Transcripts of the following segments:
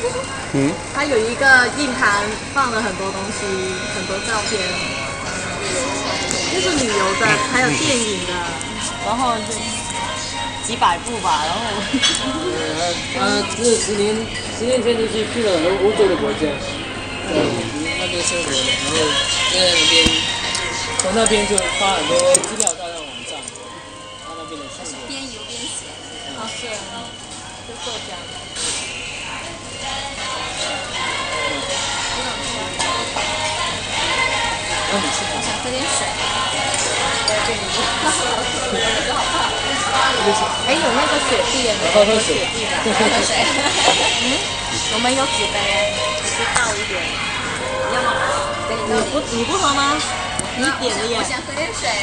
它有一个硬盘，放了很多东西，很多照片，就是旅游的，还有电影的，然后就几百部吧，然后。 这10年前就去了欧洲的国家，在那边生活的，然后在那边从那边就发很多资料到那网站，他那边的生活。 边游边写。 啊，是，就作家。 让你吃我想喝点水。 哎，有那个雪碧的， 喝水。 喝水。 我们有纸杯，就倒一点。 要吗？给你倒点。 你不喝吗？你点的耶。 我想喝点水。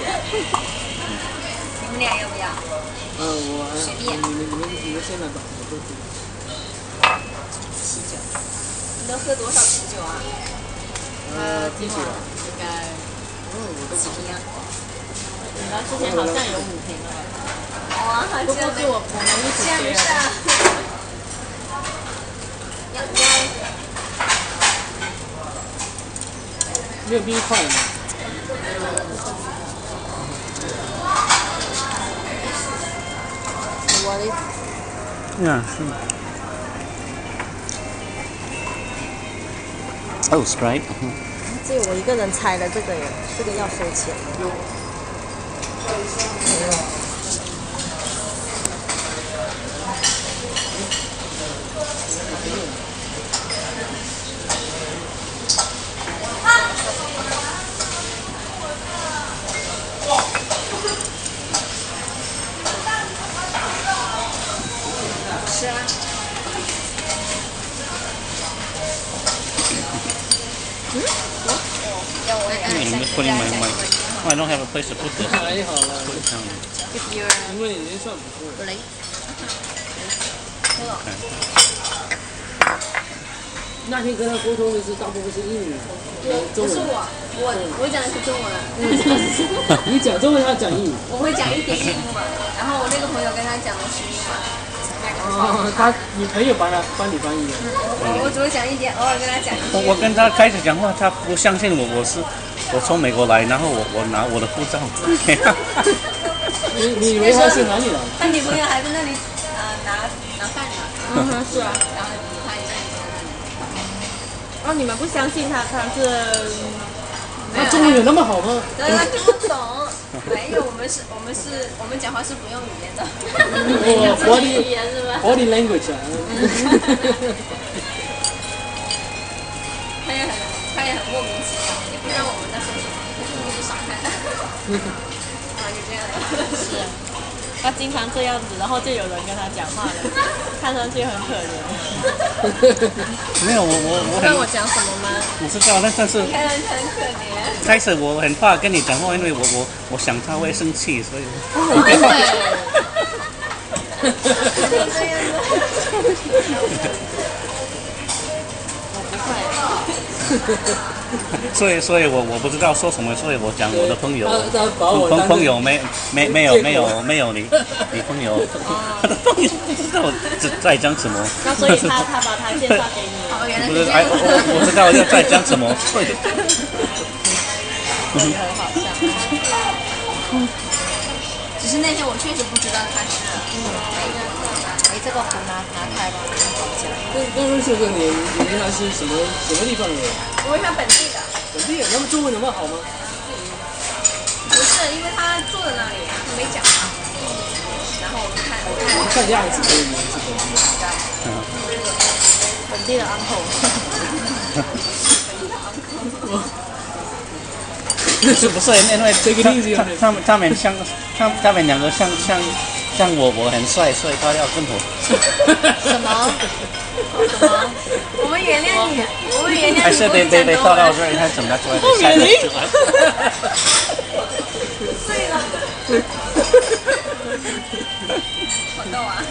你们俩要不要？ 我随便。 你们先来吧，我都可以。 喜酒。你都喝多少啤酒啊？ 今晚应该几瓶啊？ 你们之前好像有5瓶了吧？ 哇， 不过是我们一起学的。 没有冰块吗？ 我的。 是。Oh, Sprite. 只有我一个人猜了这个耶，这个要收钱。 是啊。要我也 I'm just putting my mic. Oh, I don't have a place to put this. 还好了， Put it down. If you're 因为你人算不错。 late. 那天跟他沟通的是大部分是英语，中文。 不是我讲的是中文。 你讲中文，他讲英语。 我会讲一点英文，然后我那个朋友跟他讲的是英文。 你朋友帮你翻译的。 我只会讲一点，偶尔跟他讲一点。 我跟他开始讲话，他不相信我从美国来，然后我拿我的护照。 你以为他是哪里人？ 他女朋友还在那里拿饭呢。 是啊。 然后他一下子在那里。 哦，你们不相信他是？ 他中文有那么好吗？ 对，他听不懂。没有，我们讲话是不用语言的。 body language 啊。 他也很莫名其妙，也不知道我们在说什么，一直傻看。啊，就这样的。 是。他经常这样子，然后就有人跟他讲话了，看上去很可怜。 没有，我知道我讲什么吗？ 我知道，但是看上去很可怜。 开始我很怕跟你讲话，因为我想他会生气，所以。 不会。 这样子。 我不会。 所以我不知道说什么，所以我讲我的朋友，朋友没有你朋友，他的朋友不知道在讲什么。 那所以他把他介绍给你。 哦，原来不是， 是这样。 我知道要在讲什么。 很好笑。 只是那天我确实不知道他是。 这个壶拿开吧。 刚认识的你以为他是什么地方的人？ 我以为他本地的。 本地人，他们中文那么好吗？ 不是，因为他坐在那里，他没讲话。然后我看样子这个名字本地的 uncle。 不是，因为这个例子他们两个像我很帅，所以他要跟我。 什么？ 我们原谅你，我们原谅你。 还是they thought I was very handsome, that's why they said that to us. 对了。好逗啊！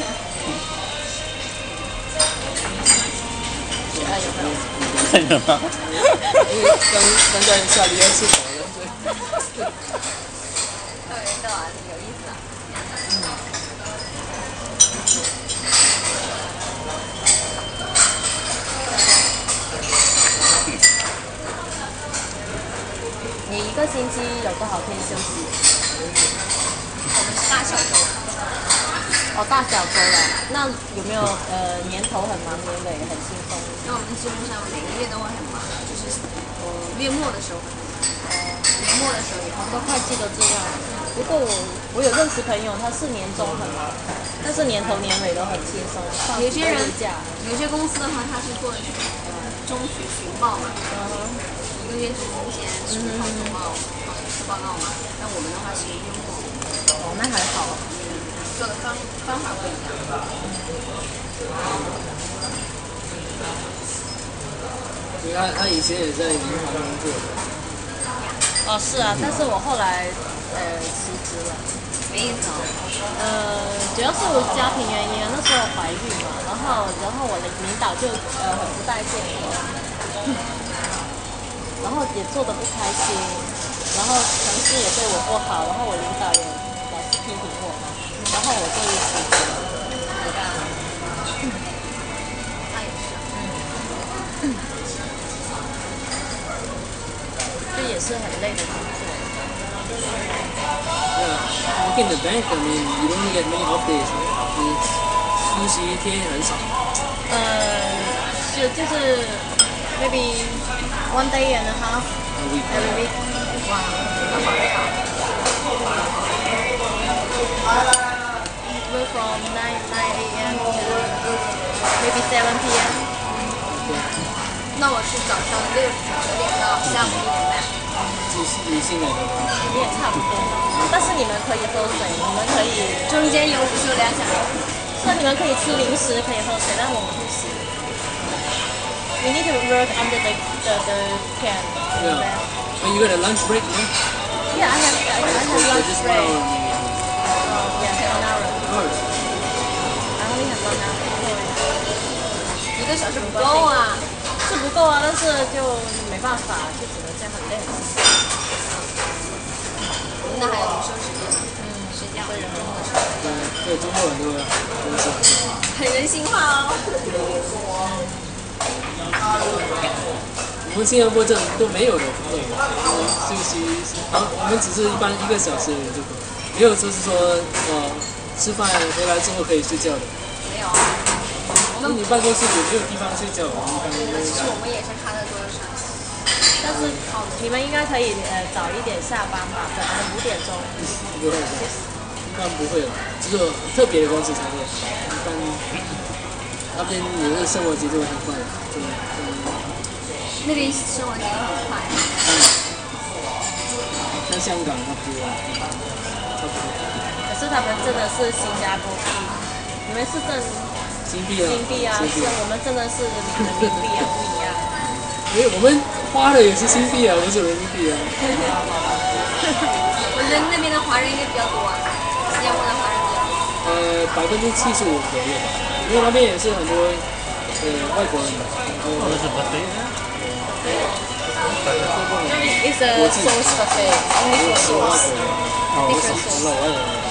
看什么？ 因为刚在下雨要吃饱了，所以。 特别逗啊，有意思啊。 哦，大小周啦。那有没有年头很忙，年尾很轻松？ 那我们基本上每个月都会很忙，就是月末的时候会很忙。年末的时候也很忙。 都会计都这样。不过我有认识朋友，他是年终很忙，但是年头年尾都很轻松。 有些人假， 有些公司的话，他是做中旬旬报嘛，一个月之前10号总报一次报告嘛。那我们的话是月末。 哦，那还好。 做的方法不一样。 因为他以前也在银行工作。 哦，是啊，但是我后来辞职了。 没意思哦。 主要是我家庭原因啊，那时候怀孕嘛，然后我的领导就很不待见我，然后也做的不开心，然后同事也对我不好，然后我领导也老是批评我嘛，然后我就辞职了，没干了。 他也是。 这也是很累的工作。 Working in the bank, I mean, you don't get many off days. 你休息天很少。 是就是 maybe 1 day and a half every week. Wow, 那好累啊。 Work from 9 a.m. to maybe 7 p.m. 那我是早上9点到下午1点半。 理性的。 你也差不多，但是你们可以喝水，你们可以中间有午休2小时。 所以你们可以吃零食，可以喝水，但我们不行。We need to work under the can. Yeah. But you got a lunch break, no? Yeah, I have lunch Just 1 break. hour maybe. Yeah, 1 hour. Hours. I only have 1 hour. 1个小时不够啊。 是不够啊，但是就没办法，就只能这样很累。 那还有午休时间，睡觉。 对，中国人都是很人性化哦。 我们新加坡这都没有的，休息，我们只是一般1个小时而已就够，没有就是说吃饭回来之后可以睡觉的。 没有啊。 你办公室也没有地方睡觉， 其实我们也是看得多上。 但是你们应该可以早一点下班吧，可能5点钟。 不会，一般不会了，只有特别的公司才会。一般那边也是生活节奏很快， 那边生活节奏很快。 像香港差不多。 可是他们真的是新加坡币，你们是新币啊， 是我们真的是人民币啊，不一样。 因为我们花的也是新币啊，不是人民币啊。 我觉得那边的华人应该比较多啊，新加坡的华人比较多。 75%左右吧，因为那边也是很多外国人。 那是buffet。 It's a sauce buffet, only for sauce. Different sauce.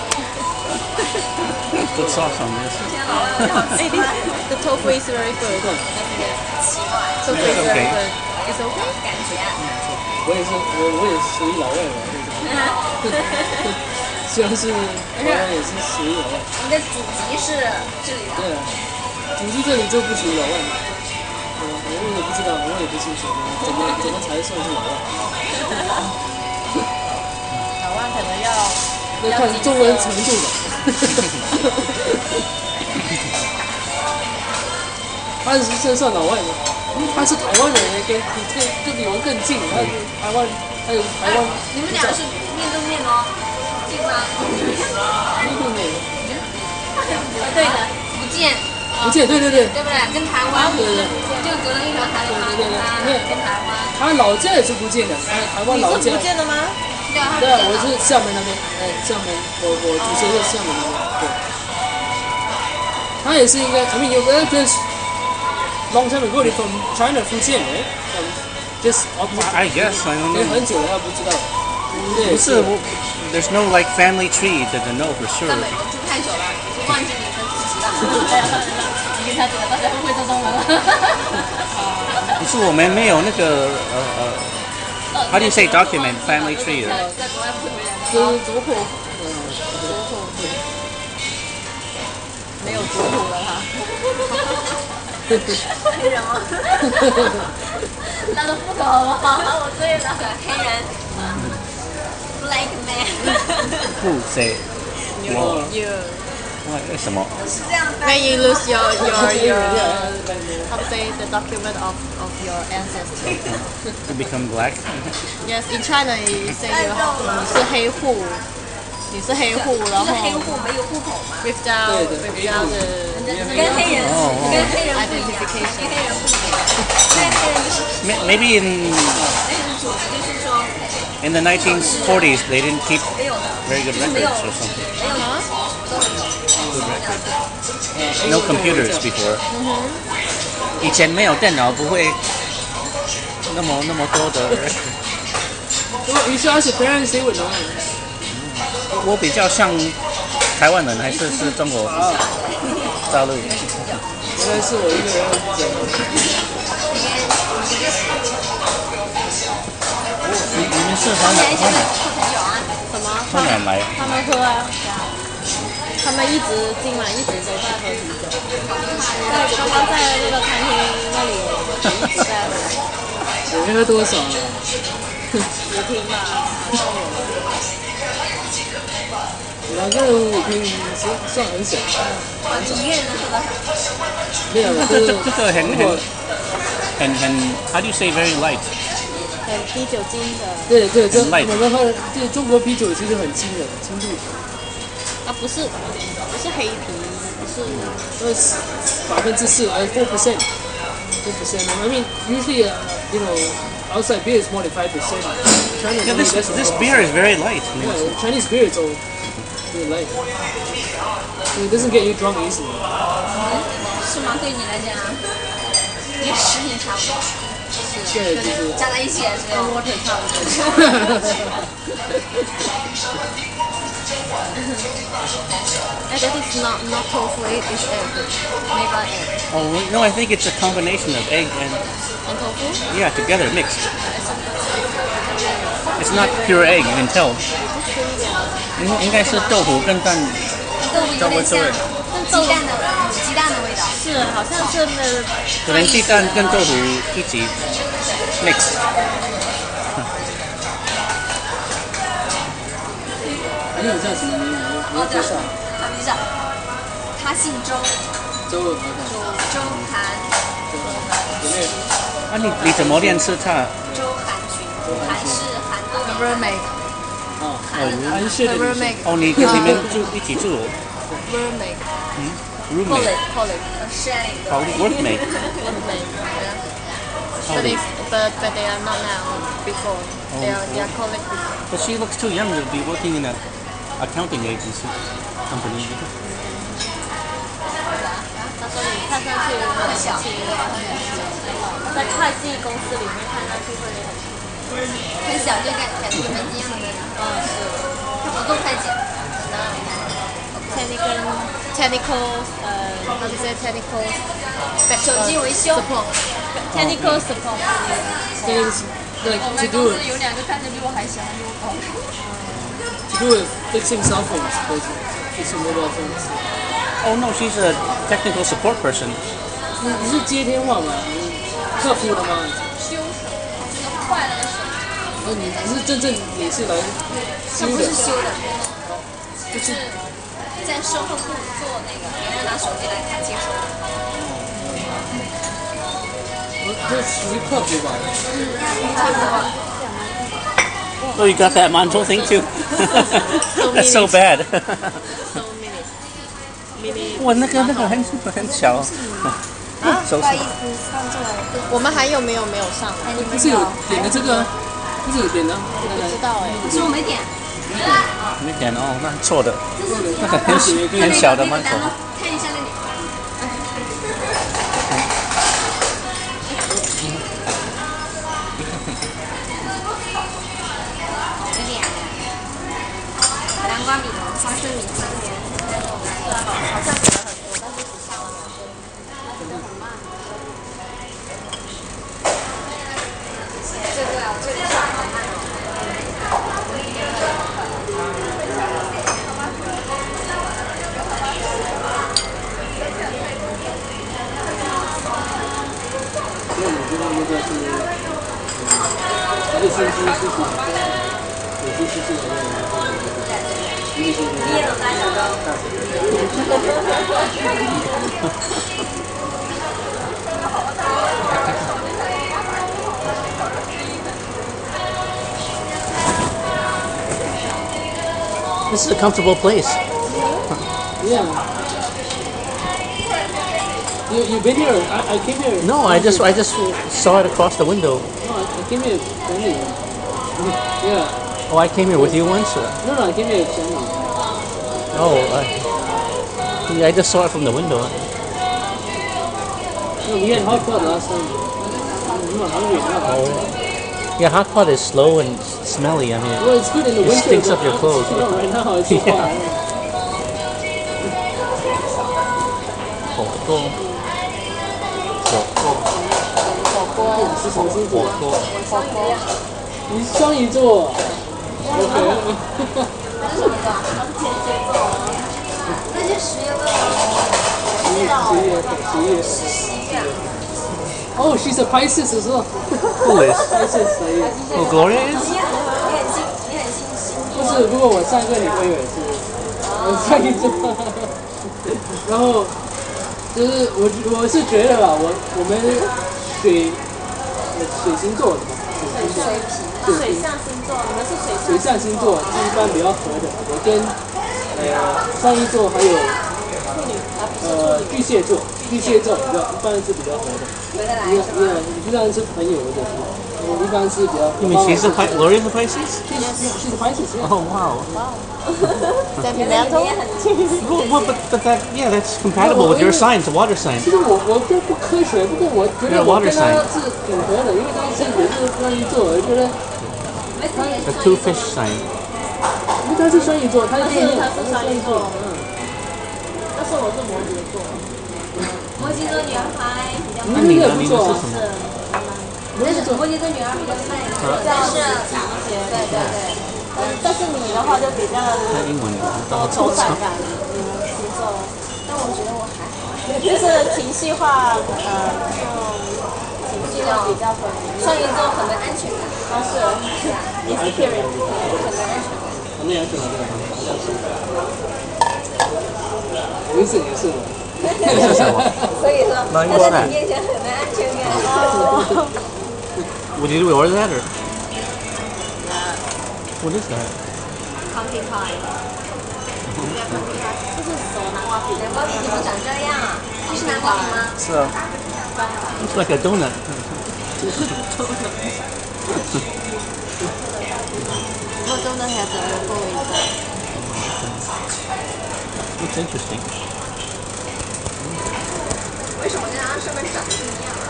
Put sauce on this. The tofu is very good. 奇怪。 Tofu is very good. It's okay. 感觉。 我也属于老外嘛，虽然是台湾也是属于老外。 你的祖籍是这里的。 对啊，祖籍这里就不属于老外嘛。我也不知道，我也不清楚，怎么才算是老外？ 老外可能要看中文程度的。他是算老外吗？他是台湾人，跟比我更近。他台湾，还有台湾。 你们俩是面对面哦，近吗？ 面对面。 对的，福建。 福建，对。对不对？跟台湾。 对。 就隔了一条海嘛。 对。 跟台湾。 他老家也是福建的，台湾老家。 你是福建的吗？ 对啊，我是厦门那边，厦门，我主修是厦门那边，对。他也是应该 I mean, because long time ago, they're from China, Fujian, right? Just I guess I don't know. 很久了，不知道。 不是我 ，there's no like family tree that I know for sure. 在美国住太久了，已经忘记你的祖籍了。 你跟他讲，大家会说中文了。 不是我们没有那个how do you say document family tree? 在国外不会的。 就是族谱， 没有族谱了他。 黑人吗？ 那都不搞了，我醉了。 黑人，Black man。 Who say？ You 为什么？ 是这样翻 when 译 you 的吗 lose your how to say the document of your ancestry. To become black？ Yes, in China you say you 你是黑户，你是黑户，然后就是黑户没有户口嘛， without 对 without the 跟黑人哦跟黑人不一样，跟黑人不一样。那黑人就是 Maybe in 黑人组织，就是说 in the 1940s they didn't keep 没有的， very good 就是没有 records or something. 没有 No computers before. 以前没有电脑，不会那么多的。 You should ask your parents, they would know. 我比较像台湾人，还是中国大陆？ 原来是我一个人讲。 你们是从年轻的哪喝啤酒啊， 什么？ 从哪来？ 他们喝啊，他们一直今晚一直都在喝啤酒。对，刚刚在那个餐厅那里一直在喝。 我喝多少了？ 10瓶吧，好像有。 两个人5瓶算很少， 你一个人能喝多少？ 没有了。 这个很 how do you say very light？ 很低酒精的。 对对，这很 light 我们喝这中国啤酒其实很轻的，轻度， 啊，不是黑啤，不是。 4%，4%，4%。I mean, usually, you know, outside beer is more than 5%. Chinese Yeah, this beer is very light. Yeah, Chinese beer is all really light. It doesn't get you drunk easily. 是吗？对你来讲，跟食品差不多， 对，就是加在一起也是有。 water 差不多。I guess it's not tofu, it's egg. Made by egg. Oh no, I think it's a combination of egg and And tofu? yeah together mixed. It's not pure egg, you can tell. 应该是豆腐跟蛋， 豆腐有点像鸡蛋的味道。 是，好像是那可能鸡蛋跟豆腐一起 mix。 你有叫什么名字？ 哦，对了，他名叫他姓周， 周周韩， 有没有？ 啊，你怎么练吃它？ 周韩群，韩是韩国 the roommate, 啊，韩式的 the 女生 roommate, 哦，你跟你们一起住 roommate, ，roommate， colleague，sharing， 好 workmate。 roommate. But they are not now. Before they are colleagues before. But she looks too young to be working in an accounting agency company. 他说你看上去很年轻，在会计公司里面看上去会很小就感觉跟门一样的那种。 是他不做会计， technical how to say technical 手机维修。 support technical support. Things like 我 to 们 do 公 with 司有2个看着比我还小，还比我高。 to do with fixing cell phones, basically, fixing mobile phones. Oh no, she's a technical support person. 你是接电话吗？你客服的吗？ 修手，这个坏了的手， 你不是真正也是来这不修的是修的， 就是在售后部做那个，别人拿手机来看接手。 这属于客服吧？ 差不多。 Oh, you got that mantou thing too? That's so bad. So mini. 哇，那个很小。手不好意思，放错了。 我们还有没有上？ 不是有点的这个啊，不是有点的， 不知道哎。 可是我没点。 没点哦，那错的。 这是那个很小的馒头。 看一下那里。有点。南瓜米、花生米、青莲， 好像给了很多，但是只上了这个啊，这里上好慢哦。 你也能打小高。 This is a comfortable place. Yeah. You've been here? I came here. No, I just saw it across the window. No, I came here only. Yeah. Oh, I came here with you once. Or? No, I came here only. Oh, I just saw it from the window. No, we had hot pot last time. I'm not hungry now. Oh. Yeah, hot pot is slow and smelly. I mean, Well, it's good in the winter. It stinks up your clothes. No, right now it's so hot. 你是什么星座？你是双鱼座。OK。 他是什么座？他是天蝎座。那就10月份了。11月。 Oh, she's a Pisces as well. Who is? Pisces. Oh, Gloria is? 你很星星不是，不过我上个礼拜也是，上一周。然后就是我是觉得啦，我们水星座的嘛， 水象星座，你们是水象星座是一般比较合的。我跟双鱼座还有巨蟹座比较一般是比较合的。你不然是朋友的，我一般是比较。 You mean Gloria's a Pisces? She's a Pisces, yeah. Oh wow. Sentimental? Well, but that's compatible with your sign. It's a water sign. 其实我不科学，不过我觉得我跟他是挺合的，因为他也是双鱼座，我觉得 A 2-fish sign. 因为他是双鱼座，他是双鱼座， 但是我是摩羯座。 摩羯座女孩比较你也不错啊。 但是摩羯座女孩比较慢，但是对。 但是你的话就比较抽象感，你们星座。 但我觉得我还好， 就是情绪化，就情绪就比较很。 双鱼座很没安全感。 是 insecurity， 很没安全感。 没事没事。 所以说，他在你面前很没安全感。 Would you order that or? What is that? Pumpkin pie。 这是什么南瓜皮？ 南瓜皮怎么长这样啊？这是南瓜皮吗？ 是啊。It's like a donut. What donut has a rainbow inside? Looks interesting. 为什么这样上面长得不一样？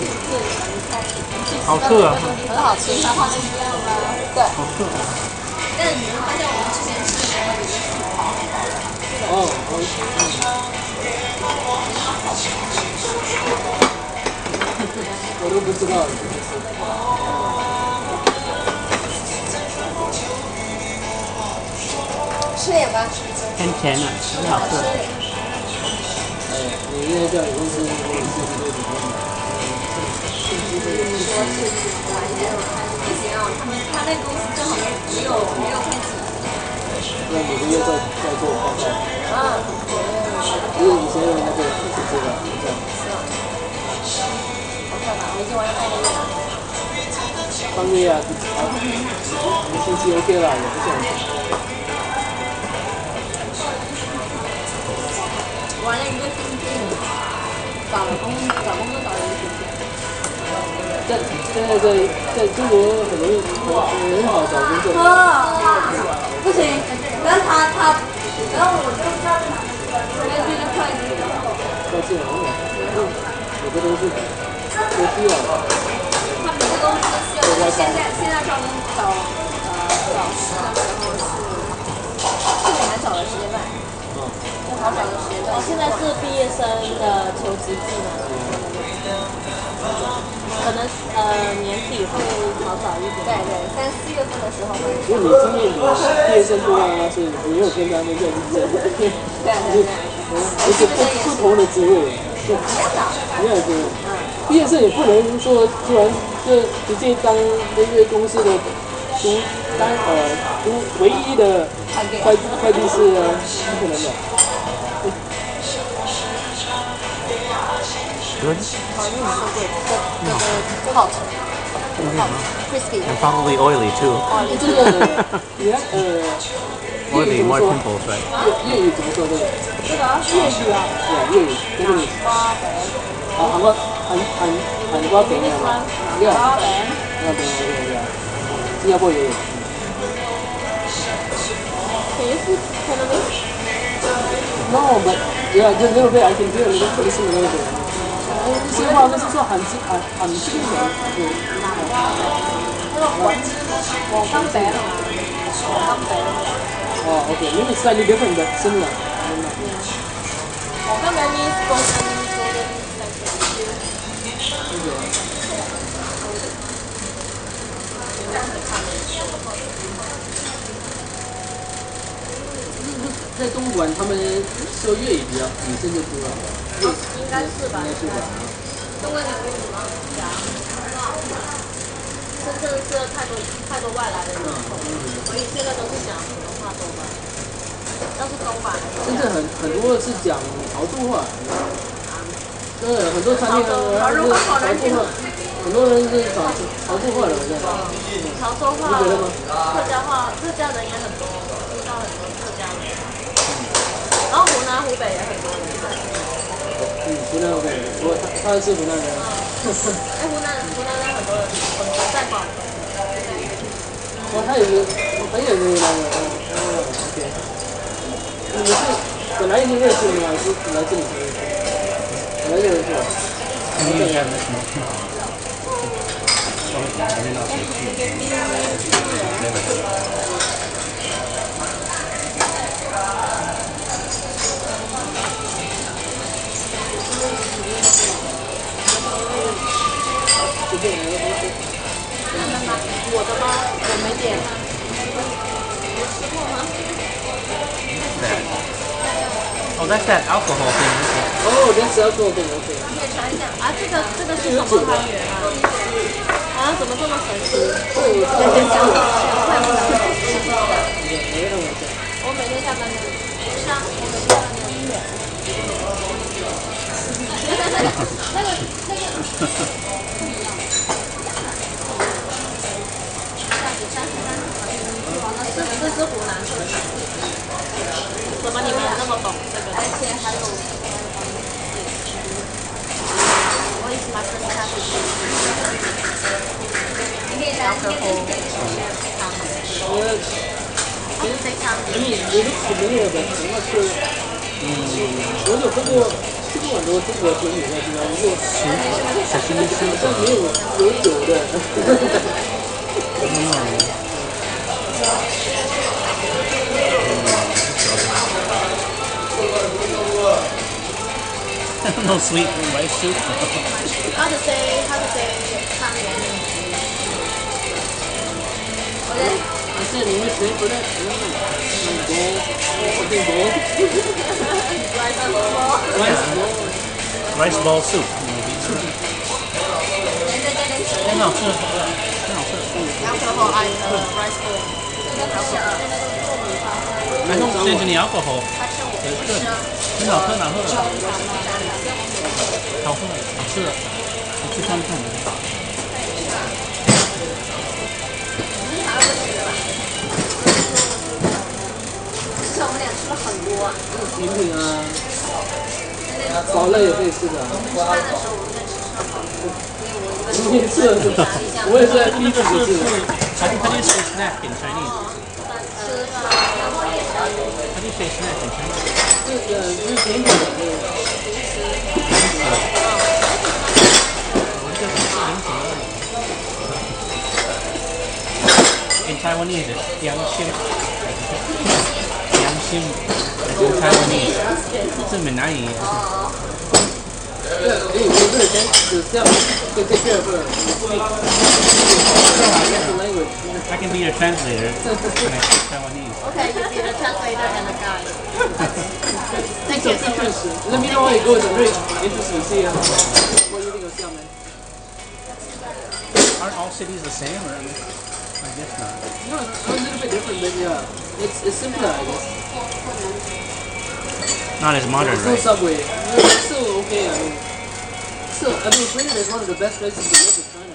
好吃啊！ 很好吃，它画的一样吗？对。 好吃。 但你会发现我们之前吃的时候比我都不知道。 吃点吧。 甜的，很好吃。 你应该叫你公司不行啊，他那公司正好没有开启。 那每个月再做报告。因为以前有那个一起做的，这样。 我已经玩了半个月了。 半个月啊，一星期 OK 了，也不是很久。 玩了一个星期，找工作找了一个星期。 现在在中国很好找工作。 不行，然后我就上面这个快递。 要进来了，有的都是都需要。 他每个公司需要，现在找老师的时候是很难找的时间段。好找的时间段。 现在是毕业生的求职季嘛，可能年底会好找一点。 对，3、4月份的时候会。 因为你今年你毕业生多啊，所以你有跟他们在竞争。 对。 而且不同的职位， 一样的。 一样的职位。毕业生也不能说突然就直接当那个公司的唯一的会计师啊，不可能的。 Good. 好，因为你说过这个 hot crispy And probably oily too. 这个你看 Oily, more pimples, right? 粤语怎么说这个？ 这个粤语啊， 对，粤语跟这里。 花饼， 韩国饼啊， 花饼， 对，新加坡也有。 Can you speak Cantonese? No, but yeah, just a little bit. I can do a little bit, a little bit. 新加坡那是说很精神，对。 那个黃金餅啊嘛，黃金餅。 哦 ，OK， maybe slightly different but similar. 黃金餅 means golden 在东莞，他们说粤语比较女生就多了， 应该是吧？ 应该是吧？ 中文你为什么讲？深圳是太多外来的人口，所以现在都是讲普通话多吧。要是东莞， 深圳很多是讲潮州话，对，很多餐厅是潮州话，很多人是讲潮州话的，对。 潮州话、 你觉得吗？ 客家话，客家人也很多，遇到很多客家人。然后湖南、湖北也很多人。 湖南人，他是湖南人。 哎，湖南人很多人在广东。 他也是湖南人，OK。你们是本来已经认识的吗？还是来这里才认识？本来就认识。 我的吗？我没点。 Oh, that's that alcohol thing, isn't it? Oh, that's alcohol thing, OK。 啊，这个是什么汤圆啊？啊，怎么这么神奇？我每天下班都是啊，我每天下班都有。那个。这是湖南特产。怎么你们也那么懂这个？而且还有我也是买生虾去吃。 你familiar with 什么是？我有喝过，吃过很多中国甜点在地方，不过好像没有酒的。 No sweet rice soup. How to say 汤圆？ I said English name for that. Rice ball soup, maybe. 很好吃，很好吃。 Alcohol and rice ball. I don't sense any alcohol. 很好喝，好吃的，我去看看。 其实我们俩吃了很多啊。 甜品啊，饱了也可以吃的。 吃饭的时候我们在吃烧烤。 你也吃了是吧？我也是在逼自己吃的。 How do you say snack in Chinese? How do you say snack in Chinese? 这个是甜点的。 In Taiwanese, it's Yangxin. Yangxin. In Taiwanese. 是闽南语。 我这里先只这样，就 take care of it. language. I can be your translator when I speak Taiwanese. Okay, you be the translator and the guide. Thank you so much. Let me know how it goes. I'm very interested to see what you think of Xiamen. cities the same, or I guess not. No, a little bit different, but yeah, it's simpler, I guess. Not as modern, There's no right? subway. It's still okay. I mean, Sweden is one of the best places to live in China.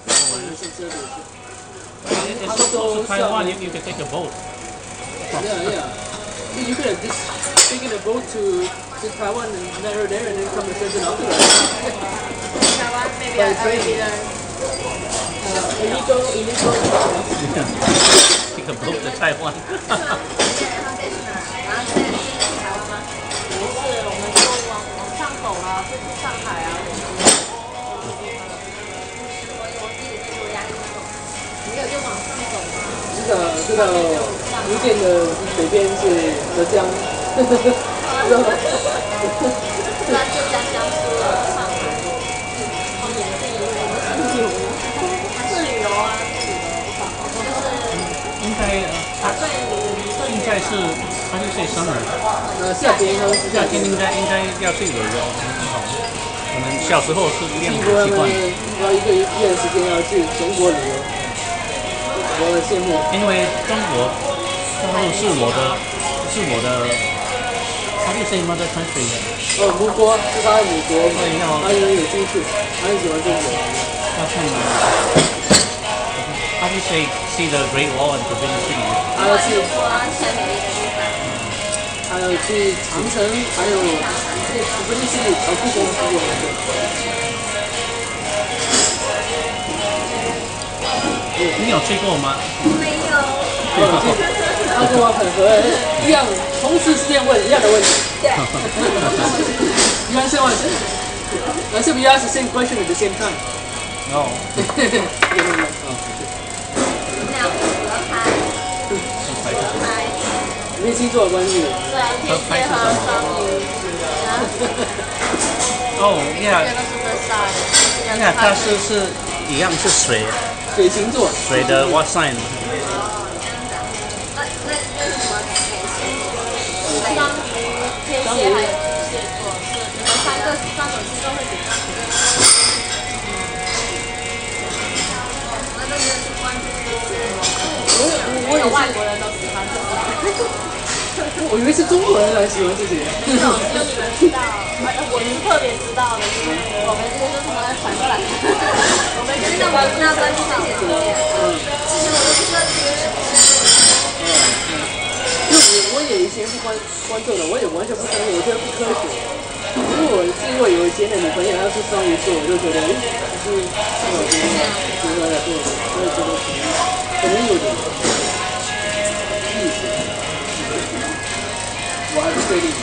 It's so close to Taiwan, you can take a boat. Yeah. You could have just taken a boat to Taiwan and met her there, and then come to Shenzhen afterwards. Taiwan, maybe I already learned. Illegal. Take a boat to Taiwan. 然后再去哪儿？然后再去台湾吗？ 不是，我们就往上走了，就去上海啊。 我自己的记录压力大。没有，就往上走嘛。 知道福建的北边是浙江， 不然就江苏了，上海。 好严厉，我们是旅游，是旅游啊， 应该现在是还是say summer， 夏天应该要去旅游，可能小时候是练习惯。 要一个月的时间要去中国旅游，我很羡慕。 因为中国是我的 how do you say mother country？ 母国是他的母国，他很有兴趣，他很喜欢中国。 要看how do you say see the Great Wall and Forbidden City？ 还要去， 全美的地方。 还有去长城，还有福建市里故宫去过。 你有去过吗？ 没有。 他跟我很合，一样，同时之间问一样的问题。 对。 You answer one. Should we ask the same question at the same time? No。 那合拍。 跟星座有关系。 对啊，天蝎和双鱼。 哦，yeah。 这个是 the sign。 你看它是一样是水星座。 水的 what sign？ 双鱼、天蝎还有巨蟹座，是你们三种星座会比较合。 那都是关注我也是外国人都喜欢这个。 我以为是中国人才喜欢这些。 没有，只有你们知道，我是特别知道的，因为我们这些是从那传过来的。我们那我们要关注这些怎么样？其实我都不知道这些是不是。 我也以前不关注的，我也完全不相信，我觉得不科学。因为有一些的女朋友她是双鱼座，我就觉得，就是我觉得对，我也觉得可能有点意思，我还不确定。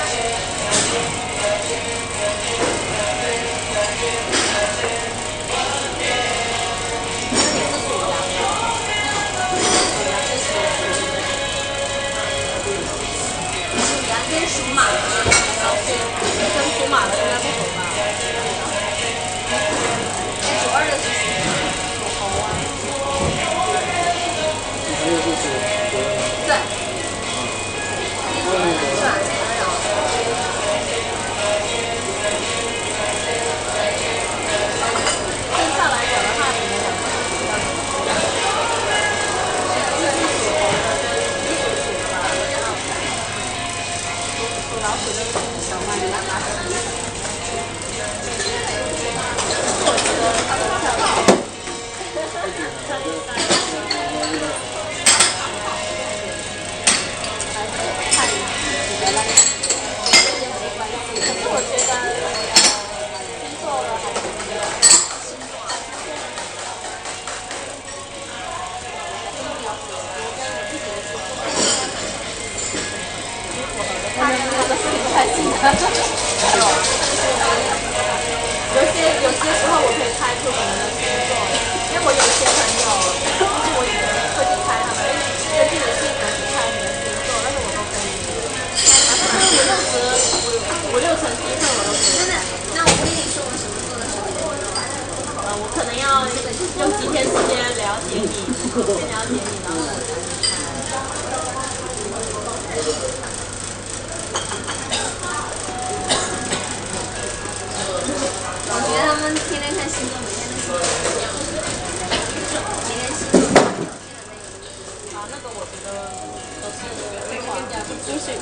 跟属马的， 跟属马的应该不同吧？ 属2的是属猴啊。 还有就是对。是吧？ 剩下来讲的话，你们两个是比较一个是属猴的，跟一个属鼠的吧？属老鼠的是小麦，我觉得他们漂亮。看你的那个，这些没关系。可是我觉得，星座的还是他的是不太行的。有些时候我可以猜出你们的星座，因为我有一些朋友，就是我以前会去猜他们，根据你的性格去猜你的星座，但是我都可以五六成星座我都可以。 真的，那我跟你说我什么座的什么座的。 我可能要用几天时间了解你，先了解你，然后我才去猜。 我觉得他们天天看星座，每天都是。 继续。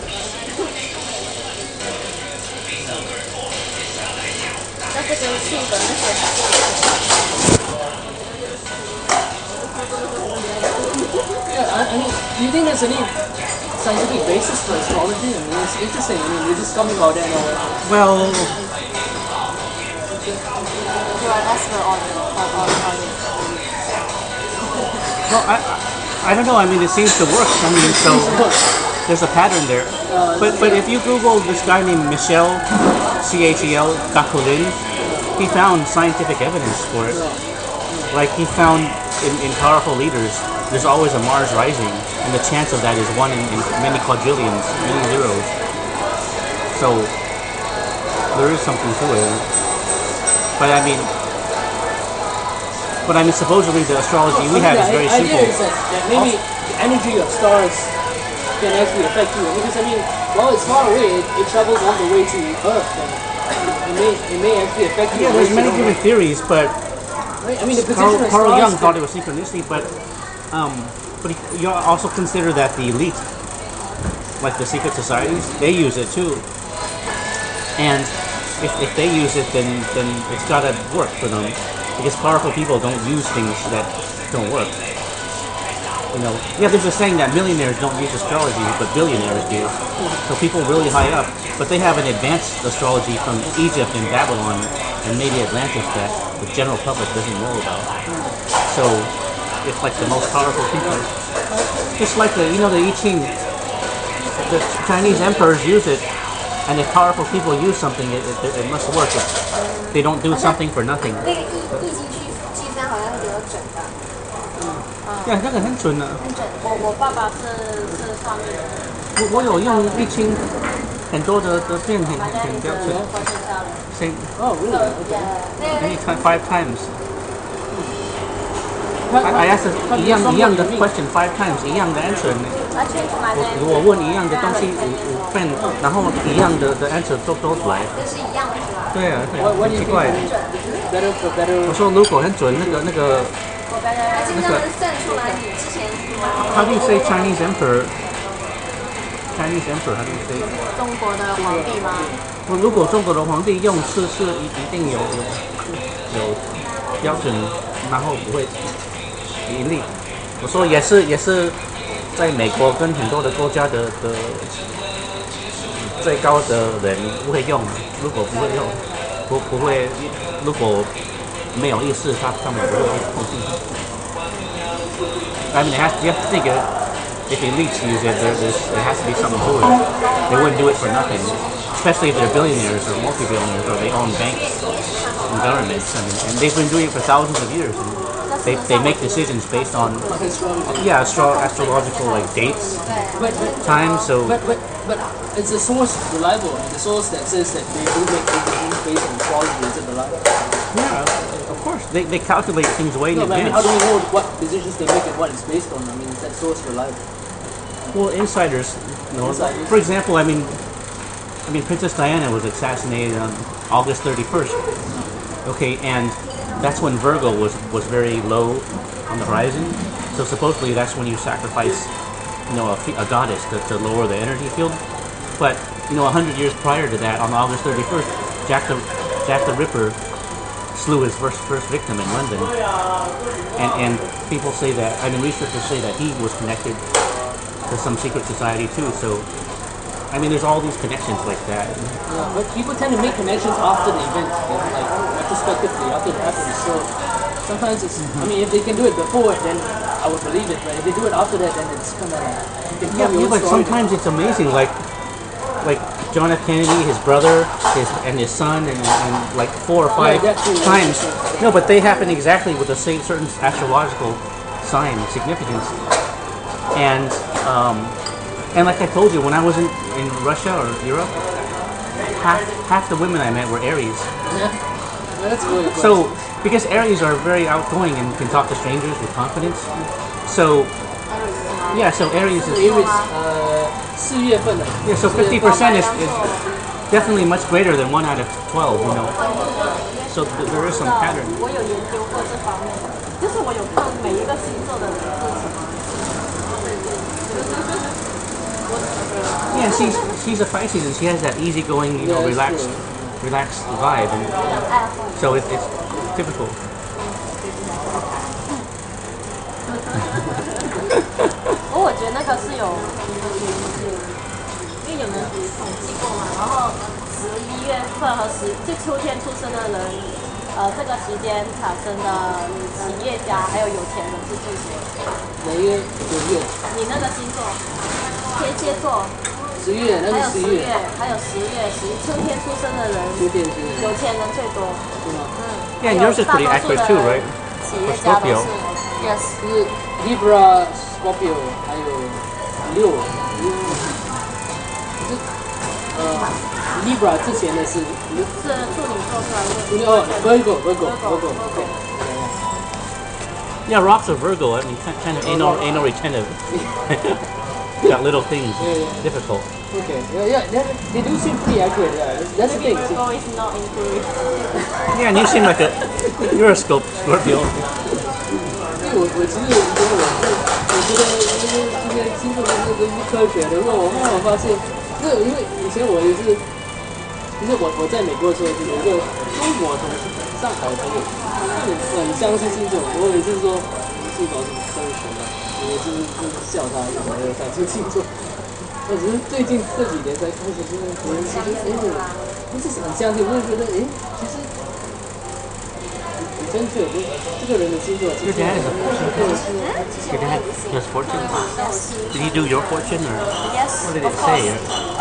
那这个性的那些还是。 Yeah, I mean, do you think there's any scientific basis for astrology? I mean, it's interesting. I mean, you're just coming out there and all. Well, You're an expert on it. well, I don't know. I mean, it seems to work. I mean, so there's a pattern there. But if you Google this guy named Michel, Chel Kakulin, he found scientific evidence for it. Like he found in powerful leaders, there's always a Mars rising, and the chance of that is 1 in many quadrillions, many zeros. So there is something to it. But I mean, supposedly the astrology we have is very simple. The idea simple. is that maybe the energy of stars can actually affect you. Because I mean, while it's far away, it travels all the way to Earth. And it may actually affect you. Yeah, there's many different theories, but right? I mean, the position of Carl stars Jung thought it was synchronicity, but you also consider that the elite, like the secret societies, they use it too. And if they use it, then it's gotta work for them. Because powerful people don't use things that don't work. You know, yeah, there's a saying that millionaires don't use astrology, but billionaires do. So people really high up, but they have an advanced astrology from Egypt and Babylon and maybe Atlantis that the general public doesn't know about. So it's like the most powerful people. Just like the I Ching, the Chinese emperors use it, and if powerful people use something, it must work. They don't do something for nothing. 那个易经计算好像是有准的。 对，那个很准的。 很准。我爸爸是算命的。 我有用易经很多的变很标准。Same. Oh, really? Anytime 5 times. I asked 一样的 question 5 times， 一样的 answer。我问一样的东西5遍，然后一样的 answer 都出来。 就是一样的是吧？ 对啊，很奇怪。 Better for better. 我说如果很准，那个。 它基本上是算出来你之前。 How do you say Chinese emperor? Chinese emperor, how do you say? 中国的皇帝吗？ 如果中国的皇帝用是一定有标准，然后不会盈利。我说也是在美国跟很多的国家的最高的人不会用，如果不会用，不会，如果没有意识，他们不会用。I mean, you have to think it. If elites use it, there has to be something to it. They wouldn't do it for nothing, especially if they're billionaires or multi-billionaires or they own banks and governments. I mean, and they've been doing it for thousands of years. And they make decisions based on astrological like dates, time. So, but is the source reliable? The source that says that they do make decisions based on astrology, is it reliable? yeah, of course they calculate things way in No, but I mean, advance. how do we know what decisions they make and what it's based on? I mean, is that source reliable? Well, insiders know. Insiders. For example, I mean, Princess Diana was assassinated on August 31st. Okay, and that's when Virgo was very low on the horizon. So supposedly that's when you sacrifice, a goddess to lower the energy field. But 100 years prior to that, on August 31st, Jack the Ripper slew his first victim in London. And people say that, researchers say that he was connected to some secret society too. So, there's all these connections like that. Yeah, but people tend to make connections after the event, like retrospectively after it happens. So sometimes it's, if they can do it before, then I would believe it. But if they do it after that, then it's kind of like you can tell your own but story. sometimes it's amazing. Like John F. Kennedy, his brother, his son, and like 4 or 5 times. No, but they happen exactly with the same certain astrological sign significance. And like I told you, when I was in Russia or Europe, half the women I met were Aries. Yeah, that's really So because Aries are very outgoing and can talk to strangers with confidence. So yeah, so Aries is. So 50% is definitely much greater than 1 out of 12, So there is some pattern. 我有研究过这方面的，就是我有看每一个星座的课程。 Yeah, she's a Pisces and she has that easygoing, you know, Yeah, relaxed vibe, and so it's typical. 不过我觉得那个是有，因为有人统计过嘛，然后11月份和就秋天出生的人，这个期间产生的企业家还有有钱人是最多的。 哪一个9月？ 你那个星座，天蝎座， 10月，那还有是11月。 还有10月、秋天出生的人， 秋天是有钱人最多。 是吗？ Yeah, and yours is pretty accurate too, right? 企业家都是 yes。 就是 Libra、Scorpio 还有6，Libra 之前的是是处女座出来的。 处女哦 Virgo。 Yeah, Rock's a Virgo. I mean, kind of anal retentive. Got little things difficult. Okay, yeah, they do seem pretty accurate. Yeah, that's the thing. Virgo is not included. Yeah, and you seem like you're a Scorpio. 因为我其实我觉得这些星座都是不科学的。因为我后来发现，因为以前我也是，其实我在美国的时候，有一个中国同事，上海的朋友，很相信星座。我也是说，星座是真神的，我就是笑他，为什么要相信星座？我只是最近这几年才开始，就是可能其实不是很相信，我就觉得其实。真确，这个人的星座。 Your dad has fortune. Did he do your fortune or Yes. what did it say?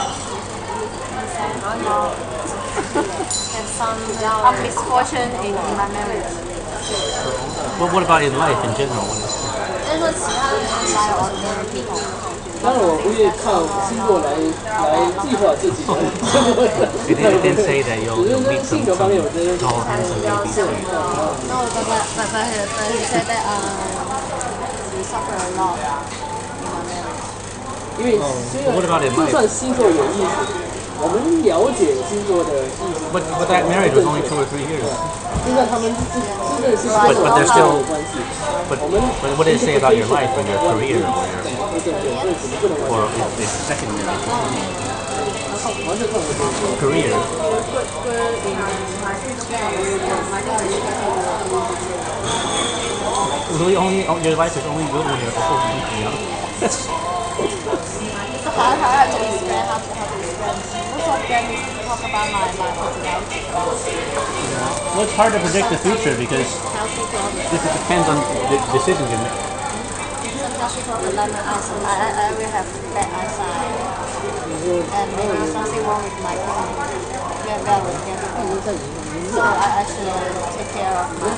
And some of misfortune in my marriage. Well, what about in life in general? 就是说其他人来我的命运。 当然，我不愿意靠星座来计划自己的生活。 It didn't say that you'll 只是 meet 性格方面，我觉得 tall, handsome baby. No, but he said that we suffer a lot in my marriage. 因为就算星座有意思，我们了解星座的意思。 But that marriage was only 2 or 3 years. 就算他们真的是星座 But they're still. 有关系。 But what did it say about your life or your career or your secondary career? Really, your life is only good when you're young. That's. So how to explain how to explain. Most of them is to talk about my personality. Well, it's hard to predict the future because it depends on the decisions you make. Sometimes people like my eyesight. I will have bad eyesight. And maybe something wrong with my body. So I should take care of my.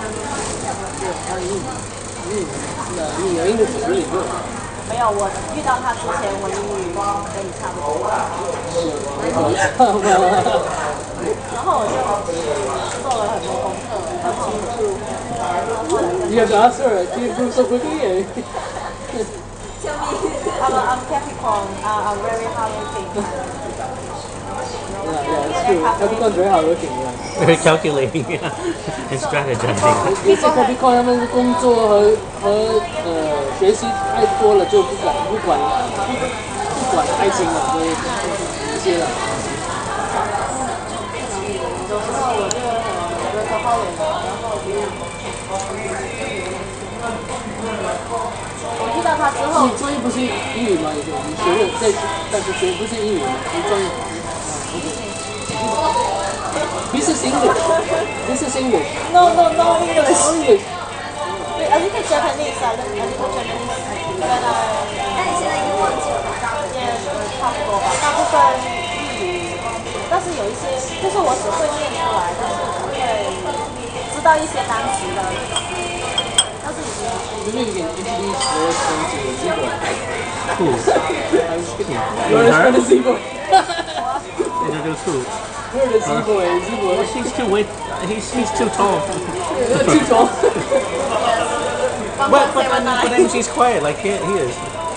你有英语指really good。 没有，我遇到他之前，我英语跟你差不多。然后我就做了很多功课，很清楚。 You have to ask her to improve so quickly. I'm Capricorn. I'm very hardworking. Yeah, it's true. Capricorn very hardworking. Yeah. Very calculating and strategizing. 有些 Capricorn 他们的工作和学习太多了，就不管爱情了，所以有些了。 有时候我就很多好人，然后我遇到他之后， 你专业不是英语吗？你学的但是学不是英语吗？你专业。This is English. This is English. No English. English. I think it's Japanese. I think Japanese. 那你现在已经忘记了吧？ 差不多吧，大部分日语，但是有一些就是我只会念出来，但是不会知道一些单词的。但是已经 Maybe you can introduce them to Zibo. Cool. I was kidding. You're a friend of Zibo. Introduce who? You're the Zibo and Zibo. He's too tall. Too tall. But then she's quiet like he is.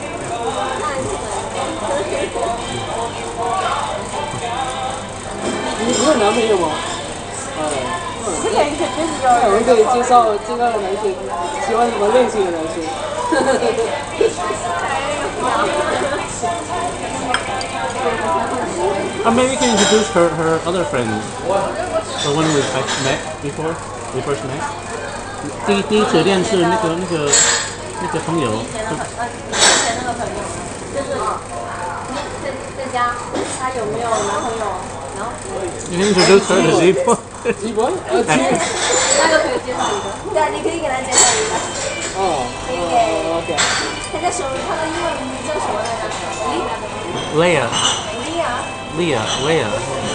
你有男朋友吗？ 这个就是那我们可以介绍的男生，喜欢什么类型的男生？ maybe you can introduce her other friends. The one we met before we first met. 第一次认识那个朋友。 以前那个朋友，就是在家，他有没有男朋友？然后 You can introduce her to Zipo. 鸡波？ 那个可以介绍一个。 对啊，你可以给他介绍一个。可以给。 OK。 他叫什么？他的英文名字叫什么来着 Leah. ？Leah。 Leah.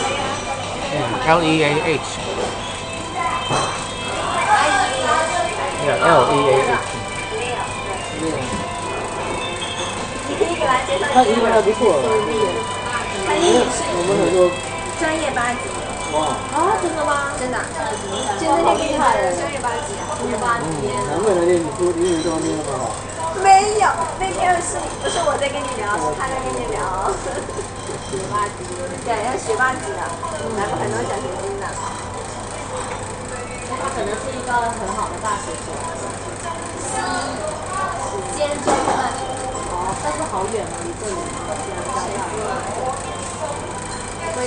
Leah. Yeah, Leah. 你可以给他介绍他英一个。 文还不错。 他英语是我们很多。 专业八级。 哇。 啊，真的吗？ 真的。就那天给你发的专业八级。 难怪那天你说英语这方面那么好。 没有，那天不是我在跟你聊，是他在跟你聊。学霸级，对，要学霸级的，拿过很多奖学金的。 他可能是一个很好的大学生。 兼州大学。 哦，但是好远啊，离这里所以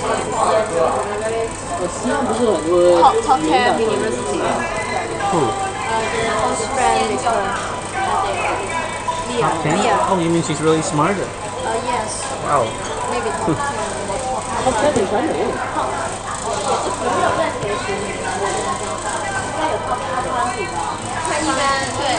西安不是很多 Top 语言 10 大学 University。 Who? Close friend with Leah. Leah. Oh, you mean she's really smart? Yes. Wow. Maybe top 10. 他开很传统。 没有在培训里面，应该有top 20吧。 他一般对。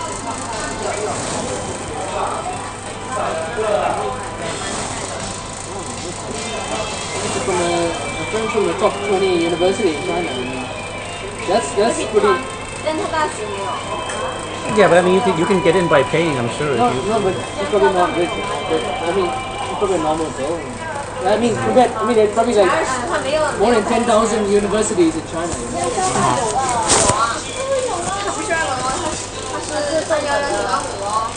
From a friend from the top 20 university in China. That's pretty. 但他大学没有。 Yeah, but I mean, you can get in by paying, I'm sure. No, If you, no, but it's probably not rich. But, I mean, it's probably normal though. I mean, there's probably like 他没有。 more than 10,000 universities in China. 他不是200吗？他是3幺2.5哦。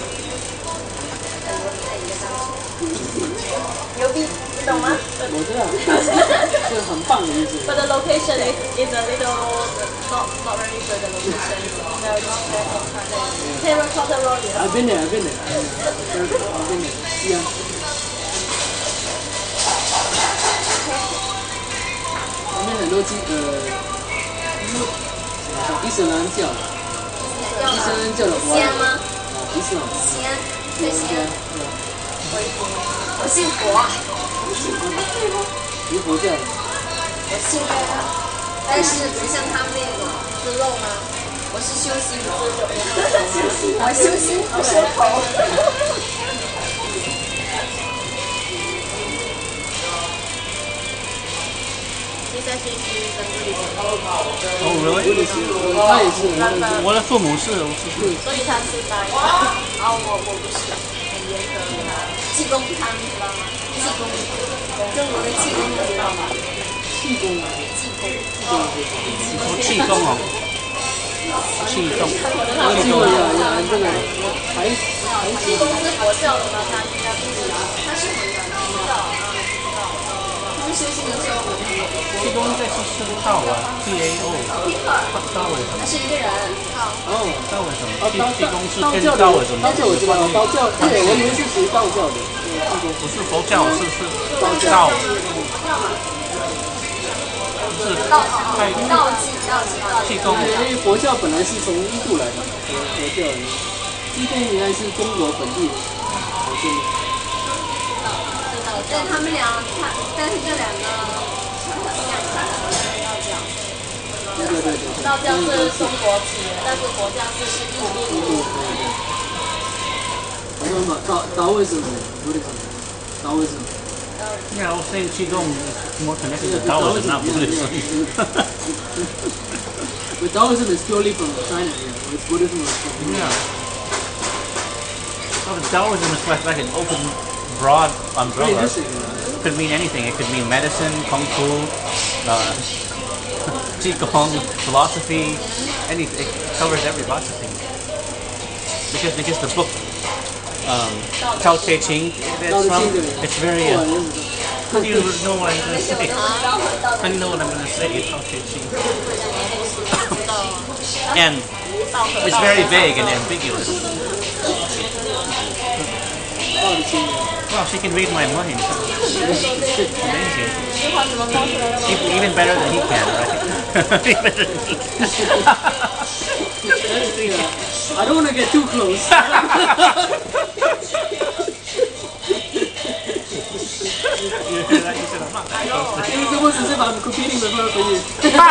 牛逼，你懂吗？ 我知道，是很棒的意思。 But the location is a little not really sure the location. No, not very Terracotta Road. I've been there. I've been there. 西安。旁边很多伊斯兰教的华人。 西安吗？ 伊斯兰。 西安，在西安。我姓佛。 你佛教的。 我信这个，但是不像他们那种吃肉吗？我是修心不吃肉。我修心不修口。 现在先去跟这里。 oh, really? 他也是。 我的父母是。 所以他是答应，然后我不是，很严格的他。 济公汤知道吗？济公，中国的济公你知道吗？ 气功。 气功哦。气功。 气功呀，这个还济公是佛教的吗？他应该不是，他是佛教。 他们修行的时候， 气功应该是道啊 ，TAO。道为什么？ 他是一个人。 道为什么？气功是道跟教的， 道为什么？ 道教我知道，道教对，我以为是属于道教的。 不是佛教，是道。是道济。 气功。 因为佛教本来是从印度来的，佛教，气功应该是中国本地佛教。 但他们俩，但是这两个信仰不同，道教。 对。 道教是中国起源，但是佛教是印度。 道为什么？道为什么？ Yeah, I was saying Qigong is more connected to Taoism, not Buddhism. But Taoism is purely from China, yeah. It's Buddhism is from Yeah. Well, the Taoism is like an open, broad Very umbrella. interesting. It could mean anything. It could mean medicine, kung fu, Qigong, philosophy, anything. It covers every lots of things. Because the book, Tao Te Ching, it's very. How do you know what I'm going to say? I know what I'm going to say. Tao Te Ching. And it's very vague and ambiguous. 号的亲人。 Well, she can read my mind. Amazing. 这话怎么冒出来的吗？ Even better than he can, right? Even better than he can. I don't want to get too close. You hear that? You said I'm not that close to him. 因为这不只是把 competing with her for you.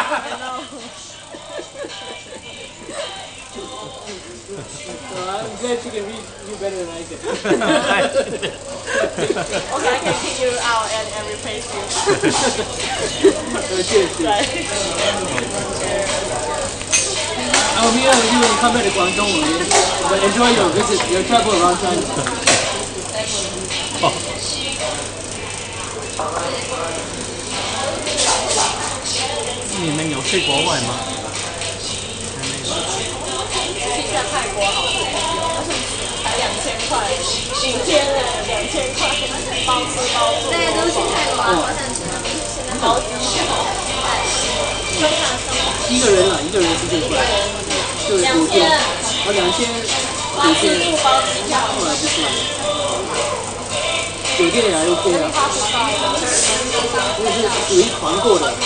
I'm glad she can read you better than I can. Okay, I can kick you out and replace you. Cheers. Right. I'll meet up with you when you come back to Guangdong. But enjoy your visit, your travel around China. 你们有去国外吗？ 去一下泰国好便宜哦，才2000块，顶天的2000块，包吃包住。 大家都去泰国啊，好想去那边。 包机票，非常爽。 一个人是最贵，就是 2000， 2000， 包自助包机票。 后来不是，酒店也还 OK 啊， 他不到的， 那是属于团购的。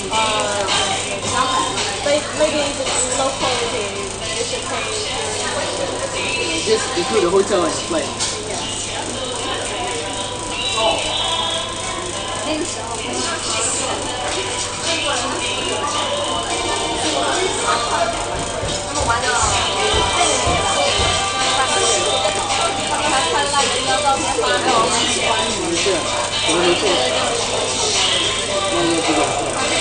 maybe it's locality, you should pay. Just include the hotel and flight. 那个时候不他们玩到半个月，他们还拍了一张照片发给我们。 没事，我们没错。那就不懂。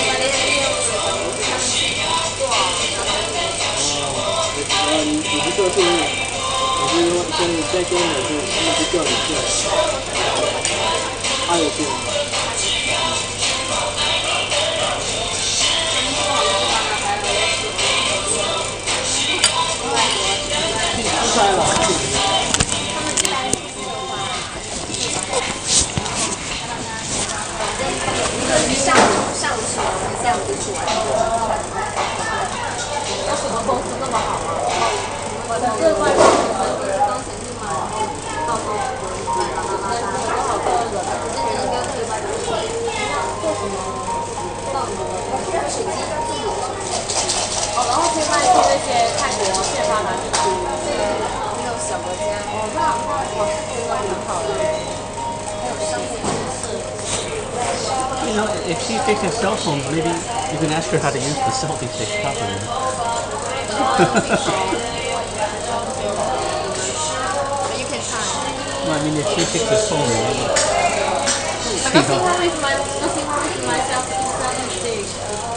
你不做后面，我是说跟你在跟我说，他们不叫你做，他有做。出差了。 上午去，下午就去玩。 为什么公司那么好啊？ 我的这关系当前去嘛，然后到时候多少个人？我这人应该会办做什么？到水机自己哦，然后可以卖出那些泰国现发拿去租， 那种小国家， 哦，那哇，真的很好的。 还有商务是。 You know, if she fixes cell phones, maybe you can ask her how to use the selfie stick properly. You can try. Well, I mean, if she fixes phone, maybe. Nothing wrong with my selfie stick.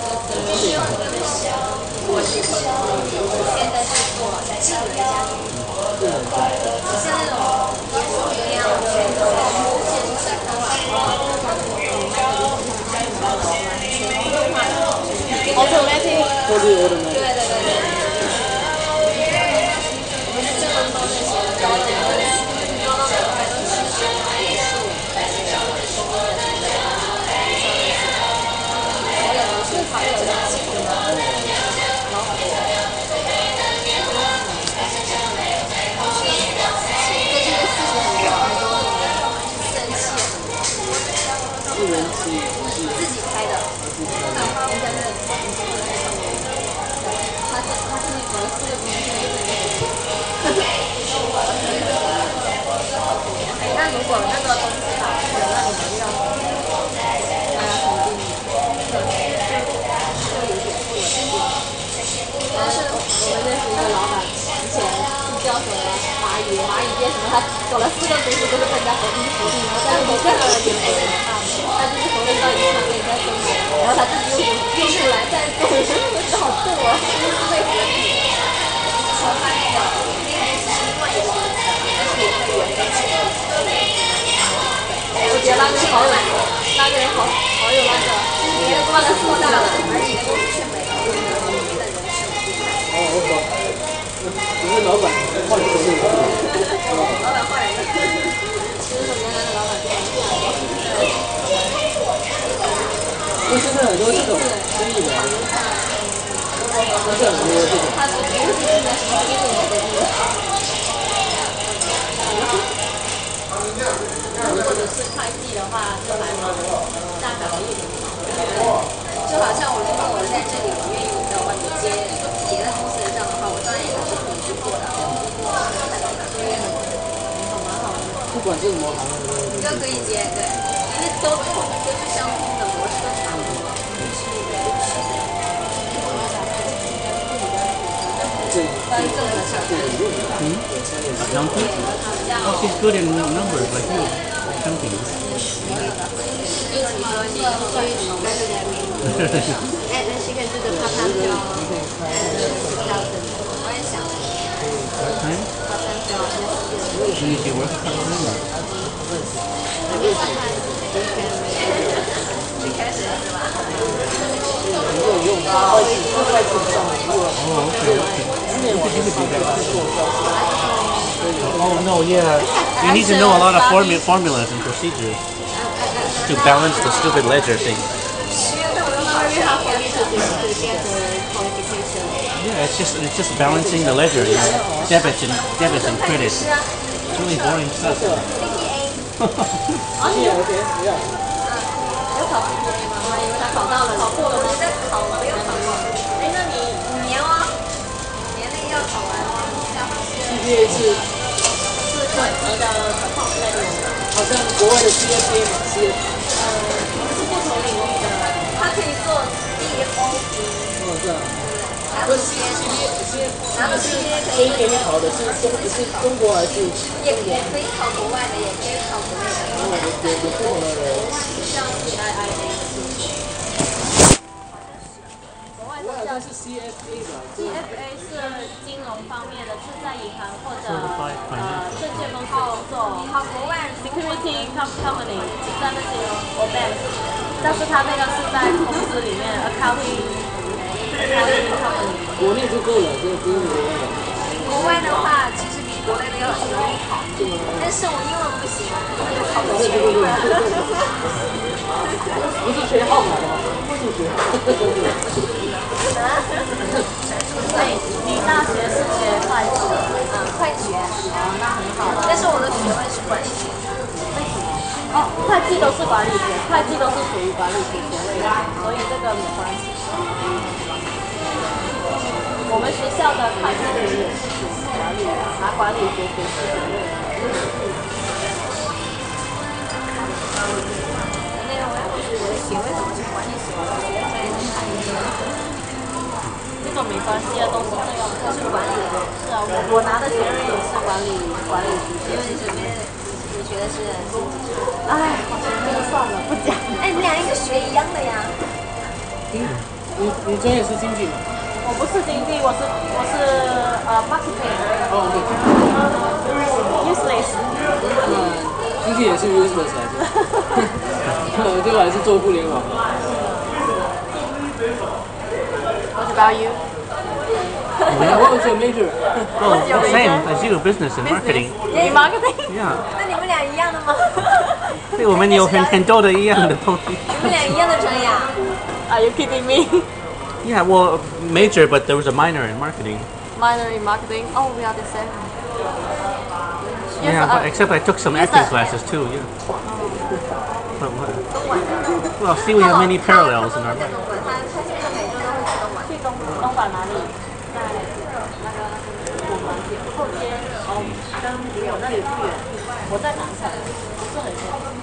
我是现在是做技能家庭，像那种那样全都 automatic。 都是有的没。 对对对对。我们是这么做那些高级的，高到200都是美术，还有是还有基础的，老虎。这是一个40很多私人企业， 私人企业自己开的，哪怕我们在那里，他自己搞了4个公司，那如果那个公司倒闭了，那你们要大家肯定就有点不稳定。但是我们认识一个老板，之前是叫什么蚂蚁街什么，他走了4个公司都是被人家合并，然后但是任何人也没怎么办，他就是合并到一上面在中国，然后他自己又出来再做，我觉得只好做啊，就是被合并。从他那个是另外一个公司，但是也在原公司。我觉得那个人好有，那个人好有那个，别人把他做大了，而且都是全美国的人士。 哦，我懂。只是老板换手里。 老板换人了，就是说原来的老板变了。 因为现在很多这种生意的，不是很多这种。 他是不是现在什么都是我的意思？ 如果是会计的话，就还蛮大概1年。 就好像如果我在这里，我愿意在外面结在公司的账的话，我当然也是可以去做的。 不管是什么行业都可以接，对，因为都是相通的模式都差不多。 Accounting? Oh, she's good in numbers like you. Accounting. And then she can do the part-time job and consultant. 我也想 Part-time? part-time job, yes. When did she work part-time? Maybe sometimes we can 一开始是吧？ Oh, okay. Oh, no, yeah. You need to know a lot of formulas and procedures to balance the stupid ledger thing. Very hard for me to get the qualification. Yeah, it's just balancing the ledger, you know, debits and credits. It's really boring stuff. Yeah. 有考 CPA 吗？我以为他考到了，考过了，我在考没有考过。哎，那你5年哦，5年内要考完。 CPA 是会计的类的， 好像国外的 CFA 嘛，CFA。 是不同领域的， 他可以做 CFO， 哦，这样。 拿不是到 CFA，拿到 CFA 可以， 给你考的是中国还是？ 也可以考国外的，也可以考国内的。 有不同的人。 像 CIIA 的是。 国外我好像是 CFA 吧。 CFA 是金融方面的，是在银行或者证券公司工作。 考国外 Security company 在那些or bank，但是他那个是在公司里面 accounting company。 国内就够了，就不用国外了。 国外的话，其实比国内的要容易考，但是我英文不行，我就考不起英文。 不是学号码的吗？数学。 对，你大学是学会计的， 会计学， 那很好。 但是我的学位是管理学。 为什么？哦，会计都是管理学，会计都是属于管理学学位的，所以这个没关系。我们学校的会计学也是属于管理的，拿管理学学士学位。 那个我的学位怎么是管理学？ 这个没关系啊，都是这样，都是管理的。是啊，我拿的学位也是管理学， 因为你学的是经济学。 哎，我觉得算了，不讲。 哎，你俩应该学一样的呀。 你专业是经济吗？ 我不是经济，我是marketing。 哦，对。 Useless。 经济也是 useless 来着。最后还是做互联网。 What about you? What was your major? Oh, same as you, business and marketing. In marketing? Yeah. 那你们俩一样的吗？ 对，我们有很多的一样的东西。 你们俩一样的专业啊？ Are you kidding me? Yeah, well, major, but there was a minor in marketing. Minor in marketing? Oh, we are the same. Yes, Yeah, but except I took some yes, acting classes too. Yeah. But what? Well, see, we have many parallels in our life. 他现在每周都会去东莞。 去东莞哪里？在那个后街哦，跟我那里不远。我在南城，不是很远。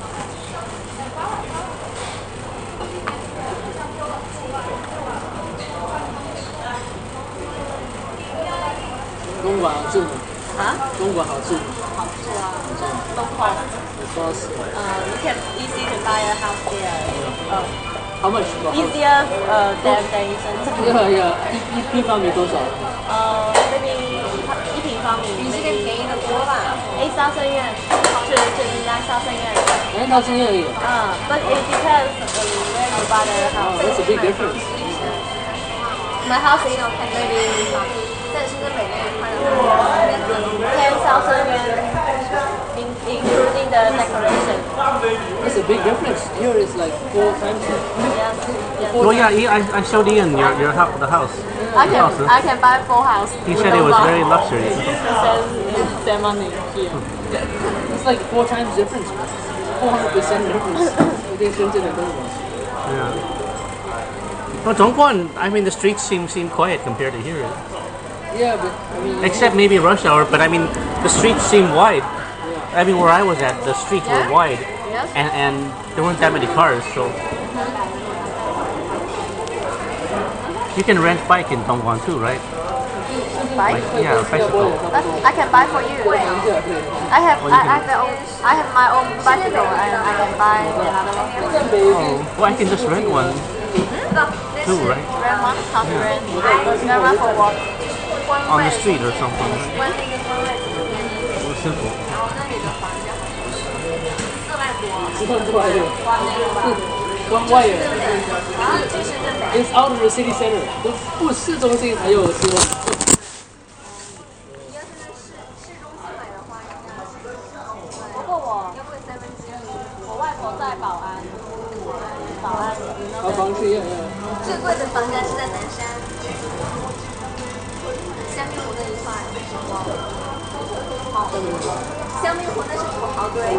东莞好住吗？ 啊？ 东莞好住吗？ 好住啊，东莞。You can easy to buy a house there. How much? Easier than Shenzhen. 一平方米多少 maybe 1平方米。 比这边便宜的多吧？ 沙生院，去云南沙生院。 哎，它是那里。 But it depends where you buy the house. That's a big difference. My house is maybe 在深圳北那一块的话，这边可能 10,000 yuan, including the decoration. That's a big difference. Here is like 4 times. Yes. Well, yeah, I showed Ian the house. I can buy 4 houses. He said it was very luxury. He says same money here. It's like 4 times difference. 400% difference. 跟深圳的跟我。 Yeah. Well, Dongguan, I mean, the streets seem quiet compared to here. Yeah, but I mean. Except maybe rush hour, but I mean, the streets seem wide. I mean, where I was at, the streets were wide, Yes. and there weren't that many cars, so. You can rent bike in Dongguan too, right? Bike. Yeah, bicycle. I can buy for you. I have I have my own bicycle and I can buy another one. Oh, well, I can just rent one too, right? Rent one, how to rent? Rent one for what? On the street or something. Right? Well, simple. 10万多来的，关外的。It's out of the city center， 都不市中心才有10万。 不过我外婆在宝安， 房是一样。 最贵的房价是在南山，香蜜湖那一块。香蜜湖那是土豪堆。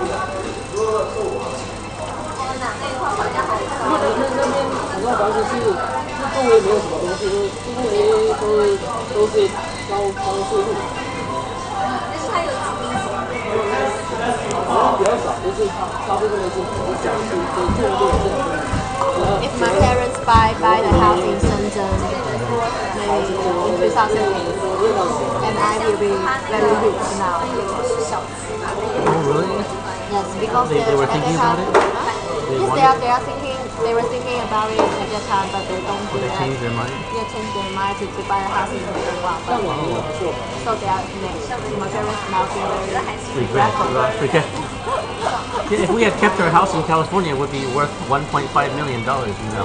哪那一块房价好高？ 那边很多房子是周围没有什么东西，周围都是高税路。 但是它有几名好像比较少，就是大部分都是小区，所以住的都有这种。 If my parents buy the house in Shenzhen, maybe in 2008, and I will be very rich now. Oh, really? Yes, because They were thinking about it? Yes, they are thinking. They were thinking about it at that time, but they don't do They that. changed their mind? They changed their mind to buy a house in Dongguan. So they are my parents now feel very Regret. Yeah, if we had kept our house in California, it would be worth $1.5 million now.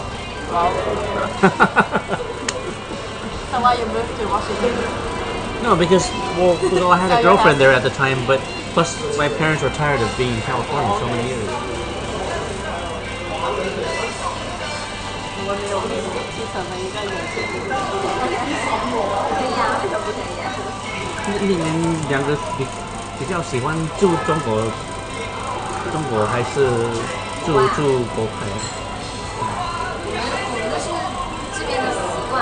So why you moved to Washington? No, because well, I had a girlfriend there at the time, but plus my parents were tired of being in California so many years. 我没有继承了一个有钱人。 你们两个比较喜欢住中国还是住国牌？ 我们是这边的习惯。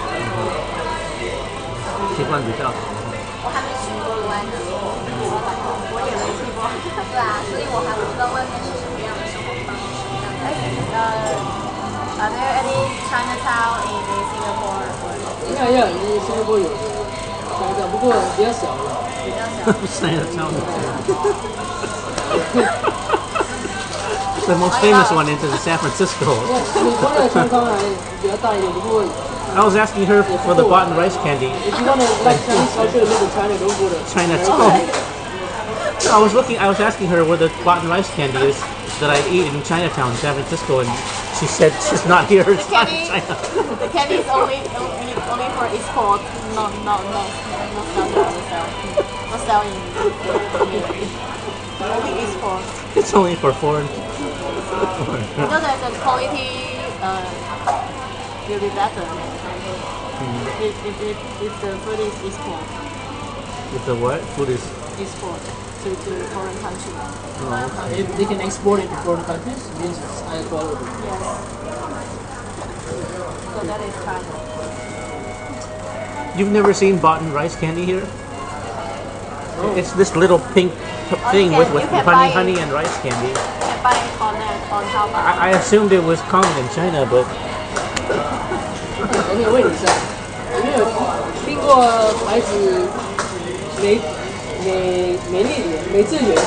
习惯比较好。 我还没去过国外呢，我也没去过。对啊，所以我还不知道外面是什么样的生活方式。Are there any Chinatown in Singapore? 你新加坡有Chinatown，不过比较小了。 The most famous one is in San Francisco. I was asking her for the bought rice candy. If you want to like Chinese culture, live in China, don't go to Chinatown. I was asking her where the bought rice candy is that I eat in Chinatown, San Francisco, and she said she's not here. It's not in China. The candy is only for export, no sell in only export. It's only for foreign. Because the quality will be better if the food is export. If the what? Food is. Export to foreign country. If they can export it to foreign countries, it means it's high quality. Yes. So that is fine. You've never seen bought rice candy here? It's this little pink thing with you can buy honey and rice candy. You can buy it on Taobao. I assumed it was common in China, but 我有问你一下，有没有听过牌子美致源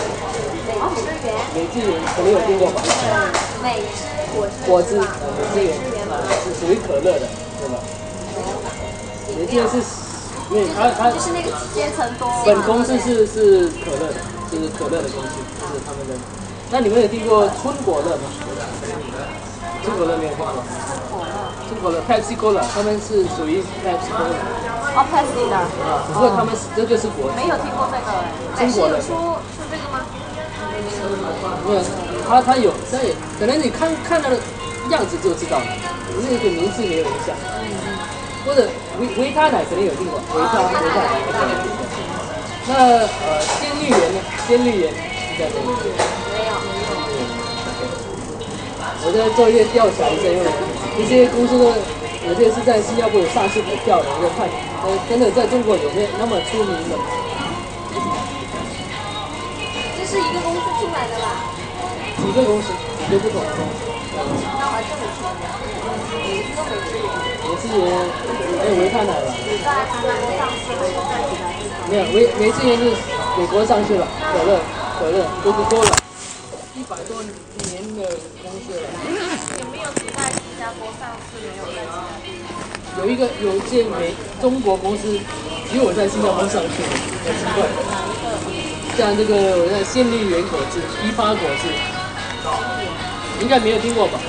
可能有听过吧？ 美汁果汁，美致源是属于可乐的，对吧？美致源是，因为它就是那个千层多。 本公司是可乐的，就是可乐的公司，就是他们的。那你们有听过春果乐吗？春果乐没有听过。春果乐 Pepsi Cola， 他们是属于 Pepsi Cola。 哦 ，Pepsi 的。 只不过他们这个是果汁。 没有听过这个哎。 中国的。 出这个吗？ 没有，它有，但也可能你看它的样子就知道了，那个名字没有影响。或者维他奶可能有听过，维他奶。那那监律员呢？监律员应该没有。 没有。 我在做一些调查，因为这些公司的有些是在新加坡有上市股票的，我就看真的在中国有没有那么出名的。 这是一个公司出来的吧？ 几个公司，几个不同的公司。 那我还真没听过，每一个美资源。 美资源还有维他奶吧？ 你在新加坡上市的，在其他地方。 没有，美资源是美国上市了，可乐，Coca-Cola，100多年的公司了。 有没有只在新加坡上市，没有在其他地方？ 有一些中国公司只有在新加坡上市，很奇怪。像这个我看鲜绿园果汁、批发果汁，应该没有听过吧？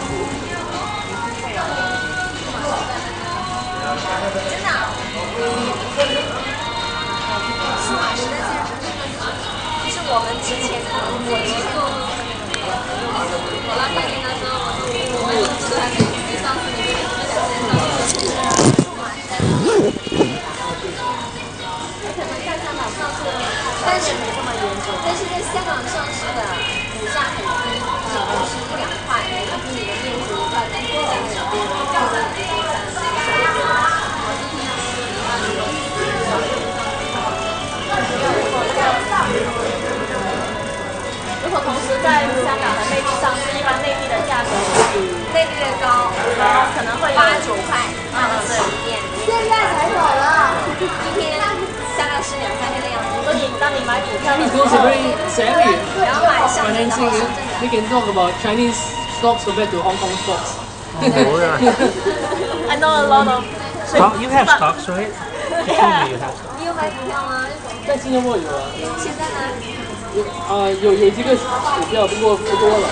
就是我们之前我去做，我拉大店的时候，我们公司还没上市，你们可能在香港上市的，但是没这么严重。但是在香港上市的股价很低，就是1-2块，每个比你的面值1块，但是股价很低，这样子已经如果同时在香港和内地上市，一般内地的价格会比内地的高， 可能会有 8-9块，对，现在才走了，一天大概是2-3天的样子。 所以当你买股票的时 Those 候 are，very savvy. 然后买上证的或 Financing, 深圳的。 we can talk about Chinese stocks compared to Hong Kong stocks. Oh, yeah. I know a lot of Stock, you have stocks, right? You told me you have stocks. 你有买股票吗？ 在新加坡有啊， 现在呢？ 有几个股票，不过不多了。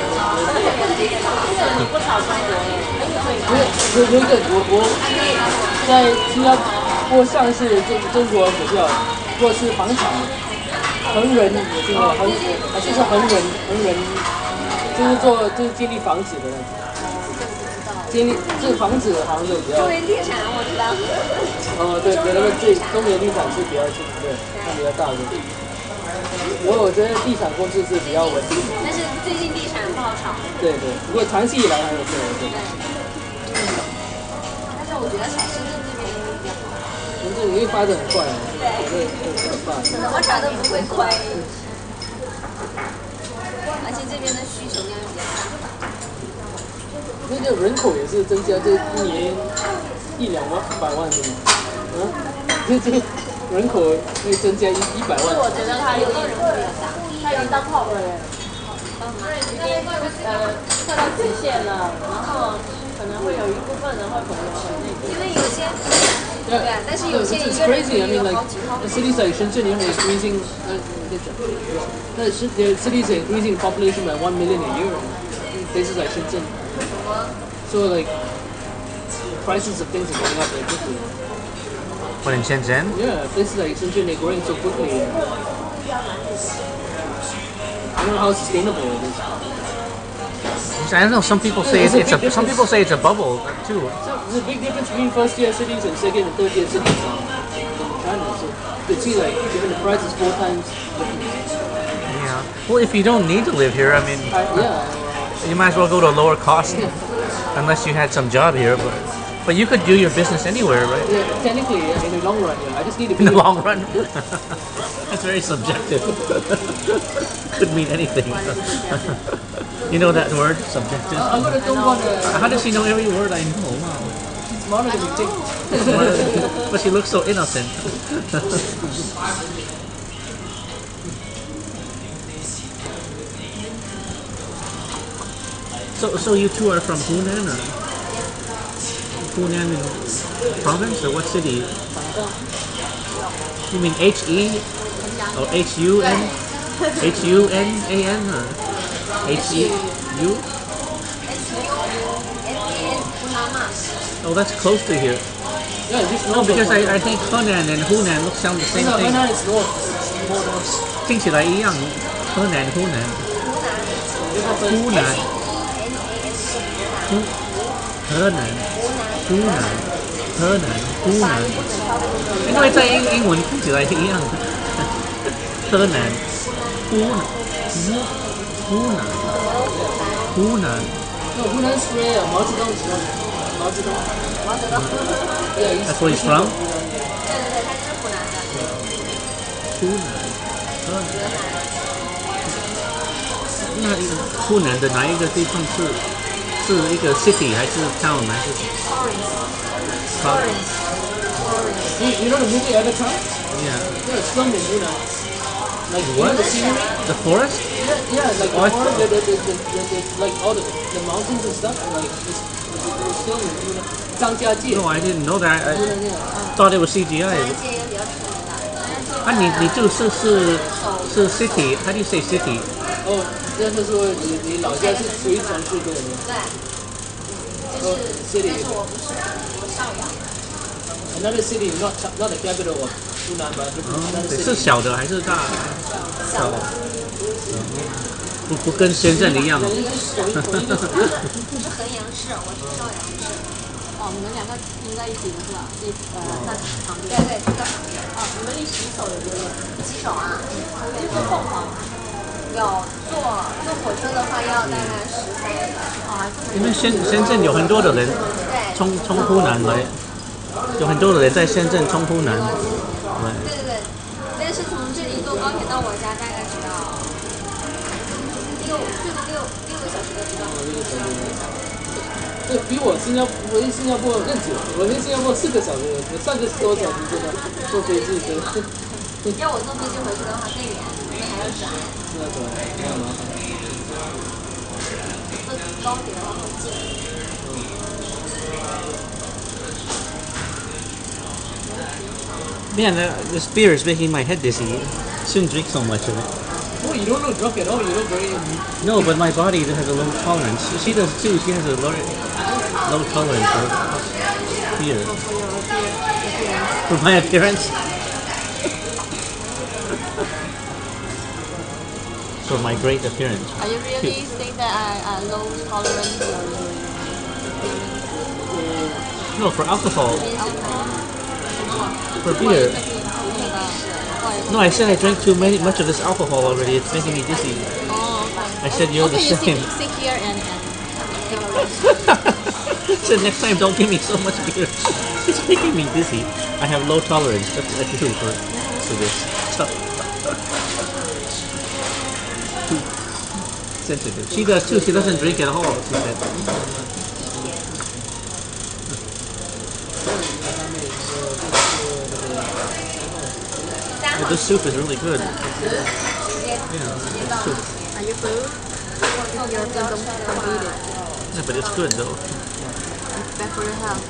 你不炒中国了， 有一个我在新加坡上市中国股票，不过是房产，恒仁有听过？就是恒仁，就是建立房子的那种。建立这房子好像是比较。 中原地产我知道。 对，那个中原地产是比较对，它比较大的。我觉得地产公司是比较稳定。 但是最近地产不好炒。 对，不过长期以来还有对。 但是我觉得炒深圳这边比较好。 深圳因为发展很快啊。对，很快。 怎么炒都不会亏。而且这边的需求量又比较大。 那个人口也是增加，这一年100-200万是吗？这人口会增加100万。 我觉得它已经它已经到 top 了耶，已经快到极限了，然后可能会有一部分人会回内地。 因为有些对啊，但是有些一 It's 个人 crazy. I mean, 有 like 好几套。 the cities like Shenzhen, is increasing. The cities are increasing population by 1 million a year. Places like Shenzhen. So like prices of things are going up like quickly. What, in Shenzhen? Yeah, places like Shenzhen they're growing so quickly. I don't know how sustainable it is. I don't know. Some people say some people say it's a bubble too. So there's a big difference between first-tier cities and second and third-tier cities in China. So you can see like even the price is 4 times different. Yeah. Well, if you don't need to live here, I mean, you might as well go to a lower cost, unless you had some job here. But you could do your business anywhere, right? Yeah, technically, in the long run, I just need to be In the long run. That's very subjective. Could mean anything. You know that word, subjective. I'm gonna don't want to. How does she know every word I know? Wow. Smarter than you think. But she looks so innocent. So you two are from Hunan, or Hunan province, or what city? You mean H-E or H-U-N? H-U-N-A-N or H-E-U? Oh, that's close to here. Yeah, just No, because I think Henan and Hunan look sound the same no, thing. Henan is north. It's more north. 听起来一样。Henan, Hunan. Hunan. Henan. Hunan. Henan. Hunan. 因为在英文听起来一样。 河南，湖南。 No, Hunan is where Mao Zedong is from. Mao Zedong. 毛泽东。 Yeah, he's That's where he's from? 对对对，他就是湖南的。 湖南。那湖南的哪一个地方是一个 city 还是 town 还是 province？ You know the movie Avatar? Yeah. Yeah, it's filmed in Hunan. Like you know What? the scenery? The forest? Yeah, like Oh, I the forest, like all the mountains and stuff. Like it's filmed in Hunan. 张家界。 No, I didn't know that. I 那个 thought it was CGI. 张家界也比较出名的。 啊，你是 city? How do you say city? 哦，那他说你老家是属于城市对吗？ 对，就是但是我不是，我上网。 Another city, not the capital of Hunan, but another 是 city. 小的还是大？ 小的。 不跟深圳一样。 应该是同一个省。 是衡阳市，我是邵阳市。 哦，你们两个拼在一起的是吧？那旁边。 对对，就在旁边。 哦，你们离洗手有多远？ 洗手啊， 是坐凤凰吗？ 有坐火车的话要大概13个小时。 哦，还是因为深圳有很多的人对。 从湖南来，有很多的人在深圳从湖南来。 对对对，但是从这里坐高铁到我家大概只要最多6个小时都不到。 这比我新加坡更久，我在新加坡4个小时，我3个多小时真的坐飞机飞。 要我坐飞机回去的话更远，因为还要转。 那个那麻烦。 坐高铁的话很近。 Man, this beer is making my head dizzy. Shouldn't drink so much of it. Oh, you don't look drunk at all. You look very. No, but my body has a low tolerance. She does too. She has a low tolerance for beer. For my appearance? For my great appearance. Are you really think that I low tolerance or No, for alcohol. For beer. No, I said I drank too much of this alcohol already. It's making me dizzy. Oh, okay. I said you're Okay, the you same. sit here and take a rest. Said next time don't give me so much beer. It's making me dizzy. I have low tolerance. That's what I do for this. Too sensitive. She does too. She doesn't drink at all. She said. Oh, this soup is really good. Yeah, soup. Are you full? Your food completed. Yeah, but it's good though. Bad for your health.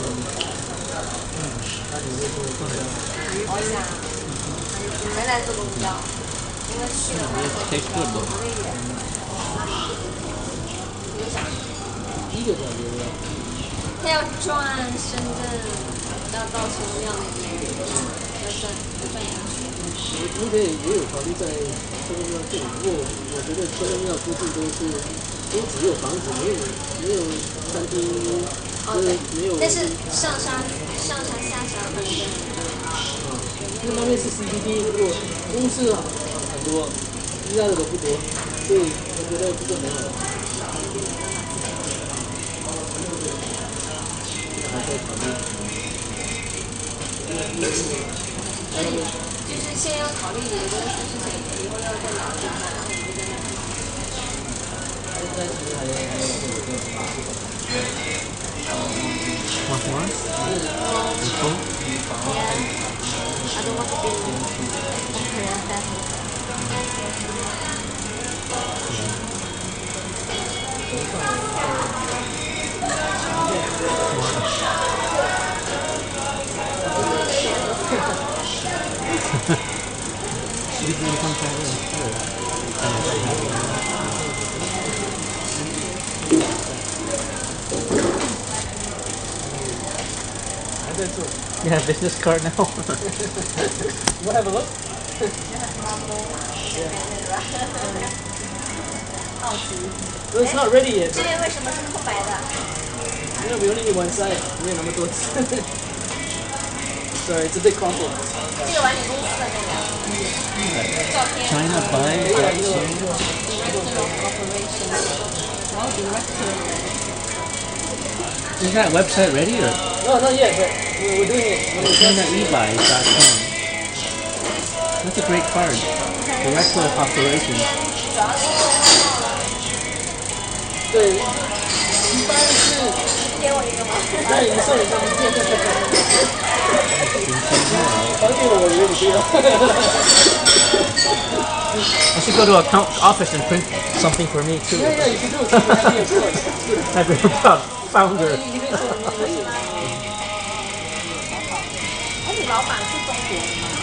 回来坐公交，因为去的话 It tastes good though. 会远，1个小时。 1个小时了。 他要转深圳，到城庙那边，要转一圈。 目前也有考虑在车公庙这里，不过我觉得车公庙附近都只有房子，没有餐厅，没有。 但是上山下山很远。 因为那边是 CBD， 不过公司很多，其他的都不多，所以我觉得这个很好。还在考虑。 就是先要考虑别的事情，以后要再聊一下，然后我们就在那。 现在其实还有 Want more? You full? I don't want to be okay and fat. You can come try this. You have business card now? You have a look? 好奇， It's not ready yet. 这边为什么是空白的？ 因为we only need one side，没有那么多次。Sorry, it's a big compliment. 这个碗你公司的那个。 China buys that too. Is that website ready or No, not yet, but we're doing it. ChinaEbuys.com? That's a great card. Director of Operations. 对，一般是给我一个吗？ 对，你送你个名片，还给我，我以为你不要。 I should go to account office and print something for me too. Yeah, you should do it. So you can be a I've been a founder. 你可以送，你可以。 哎，你老板是中国人吗？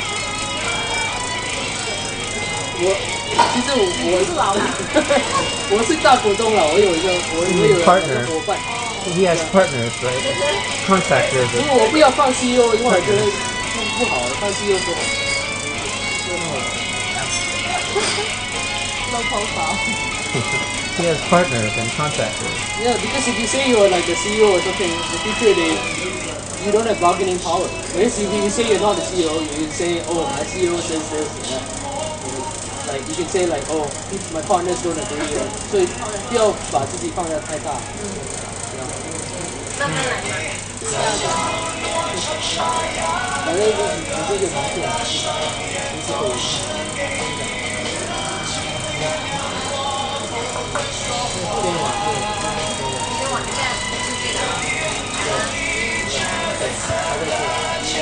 其实我是老板。 我是大股东了，我有一个 Partner 伙伴。 He has partners, right? Contractors. 如果我不要放 CEO，因为我觉得不好，放 CEO 不好。 Low profile. He has partners and contractors. Yeah, because if you say you're like the CEO or something, in the future you don't have bargaining power. Whereas if you say you're not the CEO, you can say, oh, my CEO says this and that. Like you can say like, oh, my partners don't agree. 所以不要把自己放得太大。 慢慢来嘛，不需要的。 反正你这个名片，你是可以。互联网店， 一个网站是这个， 还在做。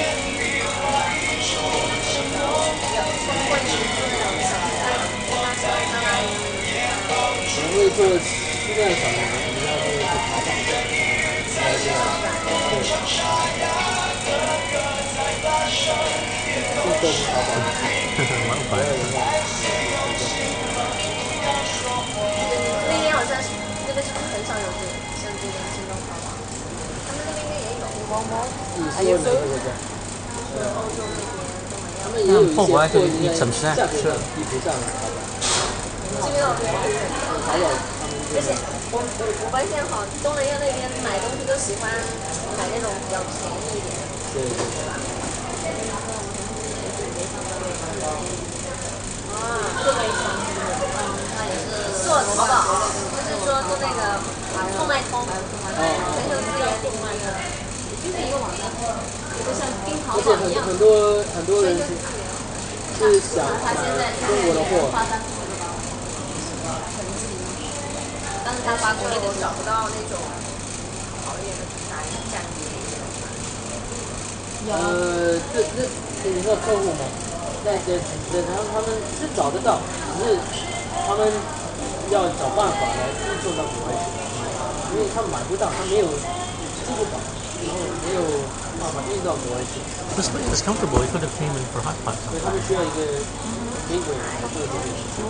可能会做区段小的，可能要做淘宝，还有这个，对，这都是淘宝，没有人用。 那边好像是那边是不是很少有这像这种京东淘宝？他们那边应该也有某某， 你说哪个国家？ 欧洲那边东南亚。 他们也有一些货后来就应该怎么下价格上比不上淘宝。 这边有， 淘宝而且我发现哈，东南亚那边买东西都喜欢买那种比较便宜一点， 对对对吧？啊，做微商，他也是做淘宝，就是说做那个购买通，全球资源另外一个，就是一个网站，就像跟淘而且宝一样。 很多人是想买中国的货。 但是他发国内的找不到那种好一点的品牌价格。 这你知道客户吗？他们是找得到，只是他们要找办法来运送到国外去，因为他们买不到，他没有支付宝，然后没有办法运到国外去， This place is comfortable. We could have came in for hot pot. 所以他们需要一个铁轨来做这个。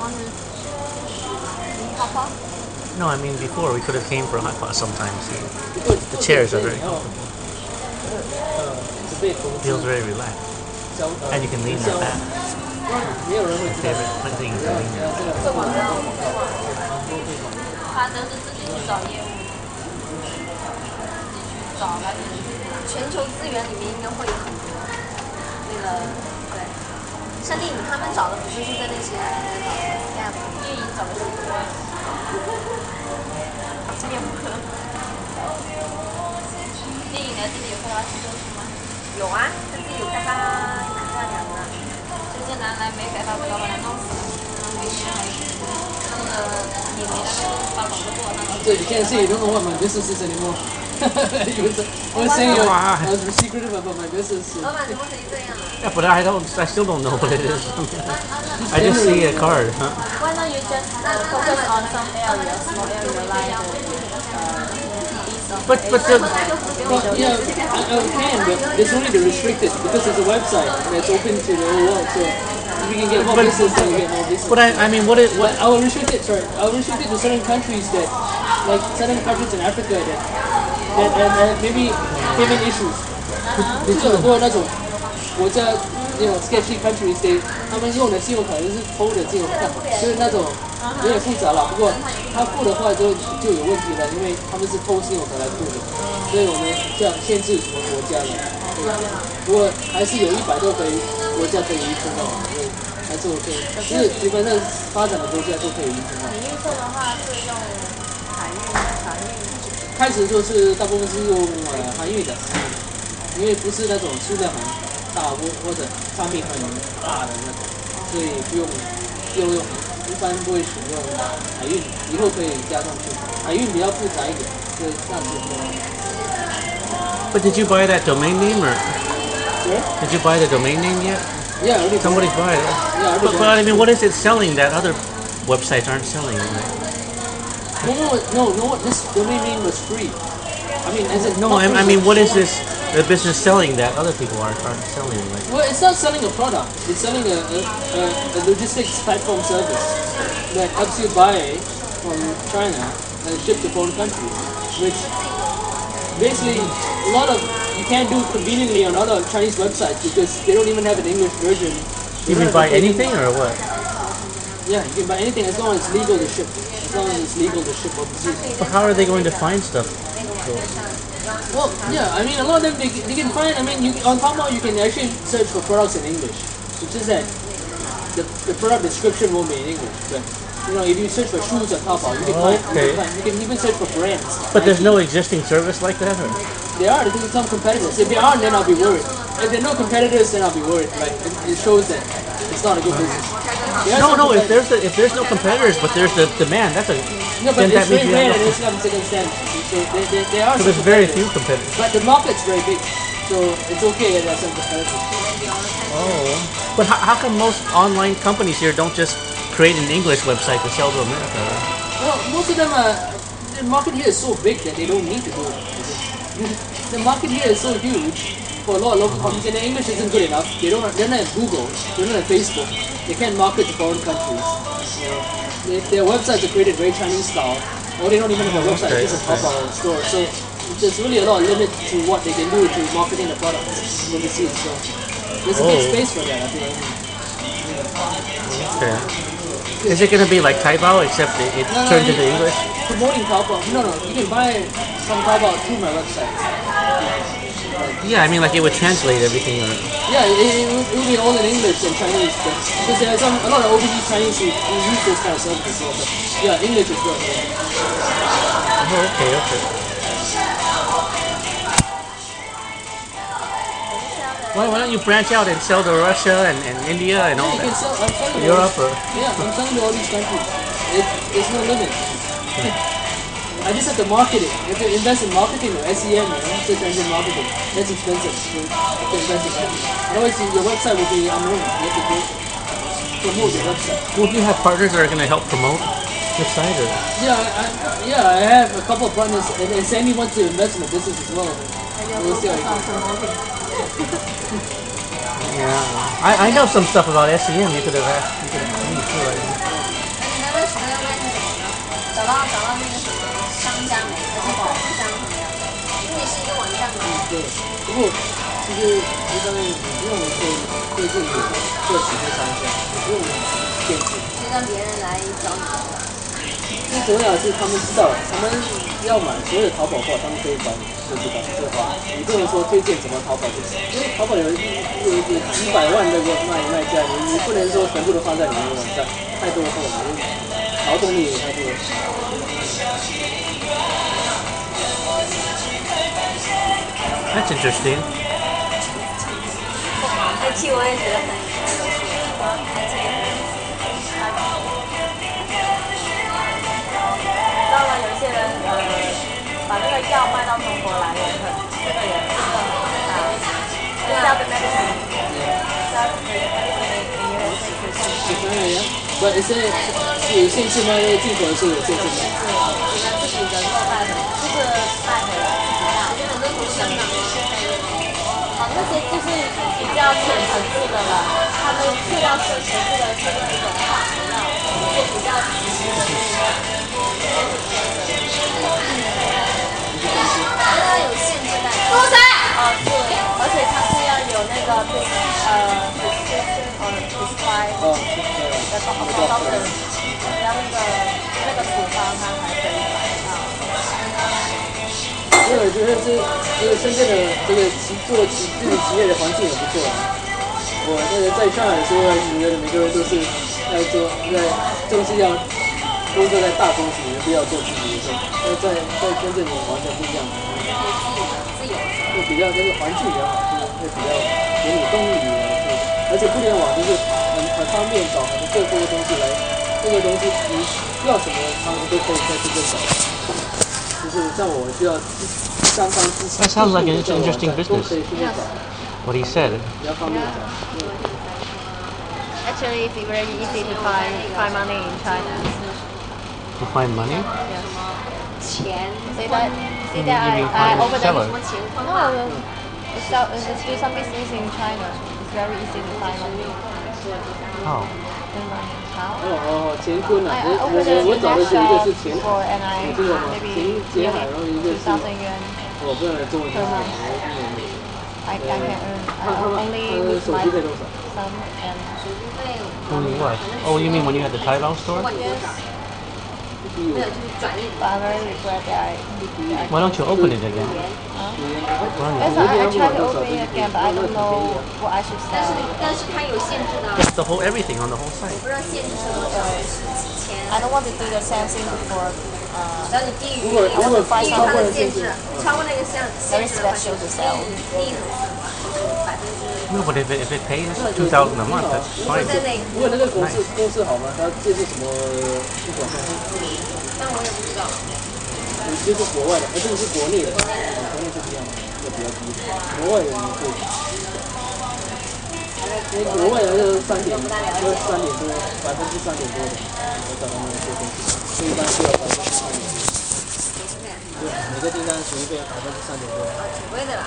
No, I mean before we could have came for hot pot sometimes. The chairs are very comfortable. 准备投资 Feels very relaxed. And you can lean your back. 没有人会知道。 Favorite thing to lean your back. 做广告，他都是自己去找业务，自己去找那边。全球资源里面应该会有很多那个对，像电影他们找的不就是在那些Skype 运营找的是多。面膜。电影呢自己有开发制作是吗？有啊，他自己有开发两个，就这男来没开发，被老板娘弄死了。然后没钱还有他们的也没那个发广告做，他们。 So you can't say you don't know what my business is anymore. I was saying I was secretive about my business. 老板怎么可以这样啊？ Yeah, but I still don't know what it is. I just see a card. Huh? Why don't you just focus on some areas, small area like But the, Yeah, I can, but it's only the restricted because it's a website and it's open to the whole world. So if we can get more business, then we get more business. but I mean, what is what? But I will restrict it. Sorry, I will restrict it to certain countries that, like certain countries in Africa that maybe payment issues. 就是很多那种国家那种 sketchy countries， 他们用的信用卡就是偷的信用卡，就是那种有点复杂了。不过他付的话就有问题了，因为他们是偷信用卡来付的，所以我们这样限制什么国家了。对，不过还是有100多个国家可以移出的，对。 还是 OK，就是基本上发展的国家都可以运送到。 你运送的话是用海运、船运？ 开始就是大部分是用韩语的，因为不是那种数量很大或者产品很大的那种，所以不用一般不会使用海运，以后可以加上去。海运比较复杂一点，所以那是。 But did you buy that domain name or Sure? did you buy the domain name yet? Yeah, already bought. Somebody's bought it. Yeah, already But bought. I mean, what is it selling that other websites aren't selling? No, this domain name was free. I mean, as in No, not free, I mean, but what is this the business selling that other people aren't selling? Like, Well, it's not selling a product. It's selling a logistics platform service that helps you buy from China and ship to foreign countries, which basically a lot of you can't do conveniently on other Chinese websites because they don't even have an English version. you can buy anything or what? Yeah, you can buy anything as long as it's legal to ship. As long as it's legal to ship overseas. But how are they going to find stuff? Well, yeah, I mean, a lot of them they can find. I mean, on Taobao you can actually search for products in English. It's just that the product description won't be in English. But you know, if you search for shoes on Taobao, you can Okay. you can even search for brands. But there's no existing service like that? Or? There are some competitors. If there aren't, then I'll be worried. If there are no competitors, then I'll be worried. Like it shows that it's not a good business. There are some No, if competitors. there's no competitors, but there's the demand, that's a No, but then that it's very means you rare have that no- it's not second stand. So there are so some there's very competitors. few competitors. But the market's very big, so it's okay that there are some competitors. Oh, but how come most online companies here don't just create an English website to sell to America? Well, most of them are. The market here is so big that they don't need to do it. The market here is so huge for a lot of local companies, and their English isn't good enough. They don't have Google. They don't have Facebook. They can't market to foreign countries. You know, their websites are created very Chinese style, or they don't even have a website. Okay, It's just a Taobao store. So there's really a lot of limit to what they can do to marketing the products overseas. So there's a big Oh. space for that. I think. Okay. Is it going to be like Taobao except it No, turns no, into English? Promoting Taobao. No, you can buy from Taobao through my website. Yeah, I mean like it would translate everything. Or, Yeah, it will be all in English and Chinese, but because there are a lot of overseas Chinese who use those kind of services as well. But yeah, English is good. Yeah. oh, okay. Why don't you branch out and sell to Russia and India and all You can that? sell. I'm selling to Europe all, or yeah, I'm selling to all these countries. There's no limit. I just have to market it. You have to invest in marketing or SEM, search engine marketing. That's expensive. You have to invest in that. Otherwise, your website will be unknown. You have to promote your website. would you have partners that are going to help promote the site? Or? Yeah, I have a couple of partners, and Sammy wants to invest in the business as well. We'll see how it goes. Yeah, I know some stuff about SEM. You could have asked. You could have me too. 你能不能使那个找到那个什么商家没？还是宝商什么的？因为你是一个网站嘛。 对，不过其实一方面你不用对自己做企业商家，你不用限制。 就让别人来找你。 最重要的是他们知道，他们要买所有的淘宝货，他们可以找你就知道这话。你不能说推荐什么淘宝就行，因为淘宝有几百万的卖家，你不能说全部都放在你的网站，太多货了，劳动力也太多了。 That's interesting. 这期我也觉得很有趣。 知道吗？有些人把那个药卖到中国来，也很这个也是很大。Sell the medicine. Sell the medicine in USA to 不，是有限制吗？那个进口的是有限制吗？ 你们自己人肉带回，就是带回来自己打。 有很多从香港哦，那些就是比较浅层次的了，他们去到深层次的是那种化学药，一些比较直接的那种。 因为它有限制带。 对，而且它是要有那个prescription prescribe 哦， 的doctor，要那个处方它才可以买到。 因为我觉得这个深圳的这个自己企业的环境也不错。 我那个在上海说的时候，每个人都是都是要工作在大公司里面，不要做自己的事。那在跟着你完全不一样，就比较就是环境也好，就是会比较给你动力的，而且互联网就是很方便找很多各个东西来，这个东西你要什么他们都可以在这边找。就是像我需要刚刚之前 That sounds like an interesting business. 可以去找， What he said. 比较方便找。 Actually, it's very easy to find money in China. To find money? Yes. 钱 See that? See that You mean I find opened seller? 什么情况 No, 啊？ just do some business in China. It's very easy to find money. Oh. Find money. How? 乾坤啊， I opened a 我找的 internet 是一个 shop 是前 for and I 这个嘛， maybe 前海，然后一个是 2,000 yuan. 我不知道中文是什么， I can earn. 他 I 们 only 的 with 手 my 续费多少？ son and Only what? Oh, you mean when you had the Taobao store? yes. 没有就是转运 But I very regret that Why don't you open it again? Yes, I tried to open it again, but I don't know what I should 但是 sell. 但是它有限制的， Just the whole everything on the whole 我 site. 不知道限制是多少，几千。 I don't want to do the same thing before. 只要你低于如果它的限制，超过那个限制 Very 的话， special to sell. 利润50%。 No, but if it pays 2,000 a month, that's 如果 fine. 在那， 如果那个公司好吗？他接受什么不管， 但我也不知道。 你接受国外的，这个是国内的，国内是不一样的，就比较低，国外的你可以。因为国外的就是3.多，3.3.多的，我找他们做东西，所以一般需要3.3%。对，每个订单属于被3.多。 挺贵的啦。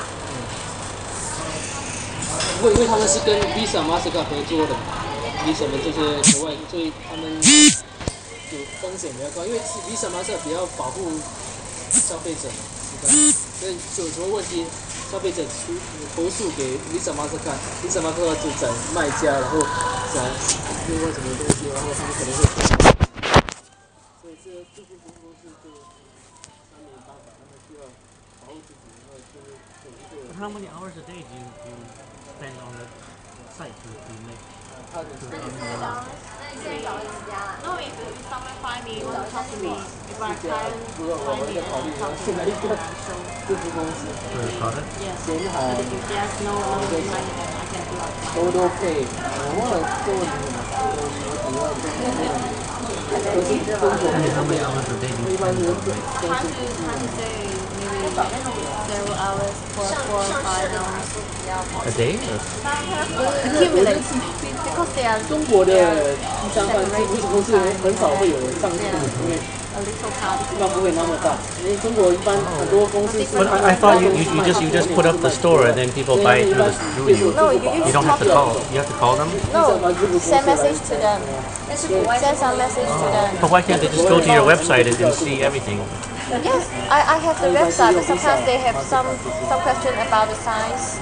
因为他们是跟 Visa、Mastercard 合作的，Visa 们这些国外，所以他们有风险比较高，因为 Visa、Mastercard 比较保护消费者，所以有什么问题，消费者投诉给 Visa、Mastercard，Visa、Mastercard 就找卖家，然后找另外什么东西，然后他们可能会，所以这些公司就3年8百，他们需要保护自己，然后就是 But how many hours a day do you spend on the site to make? 他的。 那你现在找了几家啦？ No, if someone find me, want to talk to me, if I can 不过我们在考虑去哪一个这支公司， Product? yes. 前海 But if there's no money, then I can do it. 都配，我忘了中文是什么，我主要都是中国 And how many hours a day do 一 you 般 spend 是 on it? Try to say maybe 0 hours, 4 or 5 hours. A day? Or? Accumulate because they are 中国的第三方公司很少会有上市，因为 a little part. 一般不会那么大，因为中国一般很多公司是 But I thought you just put up the store and then people buy it through you. No, You don't have to call. You have to call them. No, send message to them. 但是国外 Send some message to them. But why can't they just go to your website and see everything? Yes, I have the website, but sometimes they have some question about the size,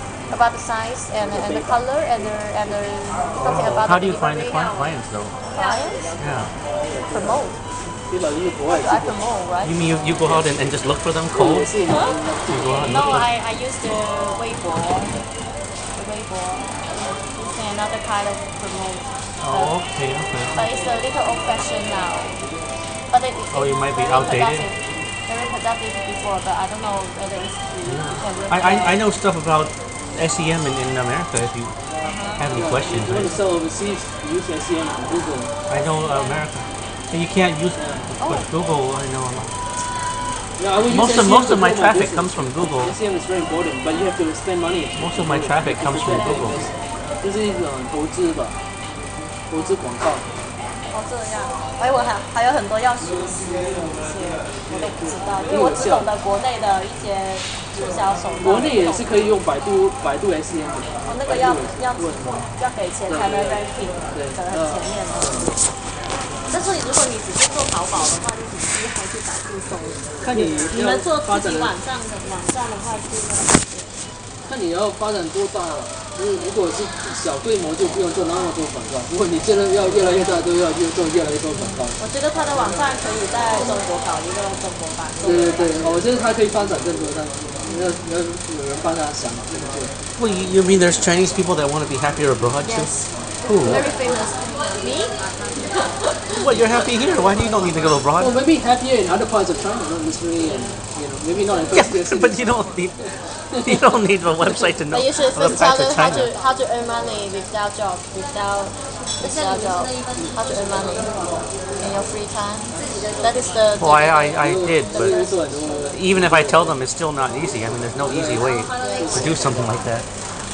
and the color and something about How the do you find the delivery. clients though? Clients? Yeah. Promote. 基本就是国外 I promote, right? You mean you go out and just look for them cold? 也是 You go out and No, look for I use the Weibo. The Weibo. It's another kind of promote. Oh, okay. But it's a little old-fashioned now. But Oh, it might be very outdated. Very productive before, but I don't know whether it's you can I know stuff about SEM in America if you have any questions. You want to sell overseas, use SEM and Google. I know America. And you can't use but Google, I know a lot. Yeah, I will use SEM Most to of my grow traffic business. comes from Google. SEM is very important, but you have to spend money. Most of my traffic comes from Google. 这是一种投资吧，投资广告。 哦这样，哎，我还有很多要学习的一些，我都不知道，因为我只懂得国内的一些促销手段。 国内也是可以用百度SEM 的。 哦，那个要给钱才能 ranking，可能很前面的。但是如果你只是做淘宝的话，你只需要去百度搜。 看你你们做发展自己网站的话，就那些。 看你要发展多大了。 就是如果是小规模就不用做那么多广告，如果你真的要越来越大，都要做越来越多广告。 我觉得他的网站可以在中国搞一个中国版。 对，我觉得它可以发展更多，但要有人帮他想怎么做。 Well, you mean there's Chinese people that want to be happier abroad too? Yes. Who? Very famous. Me? Well, you're happy here. Why do you don't need to go abroad? Well, maybe happier in other parts of China, not necessarily, maybe not in first tier Yeah, cities. but you don't need a website to know. But you should the first facts tell of them China. how to earn money without job, without job. How to earn money in your free time. That is the. Well, I did, 因为 but 做很多 even if I tell them, it's still not easy. I mean, there's no easy way to do something like that.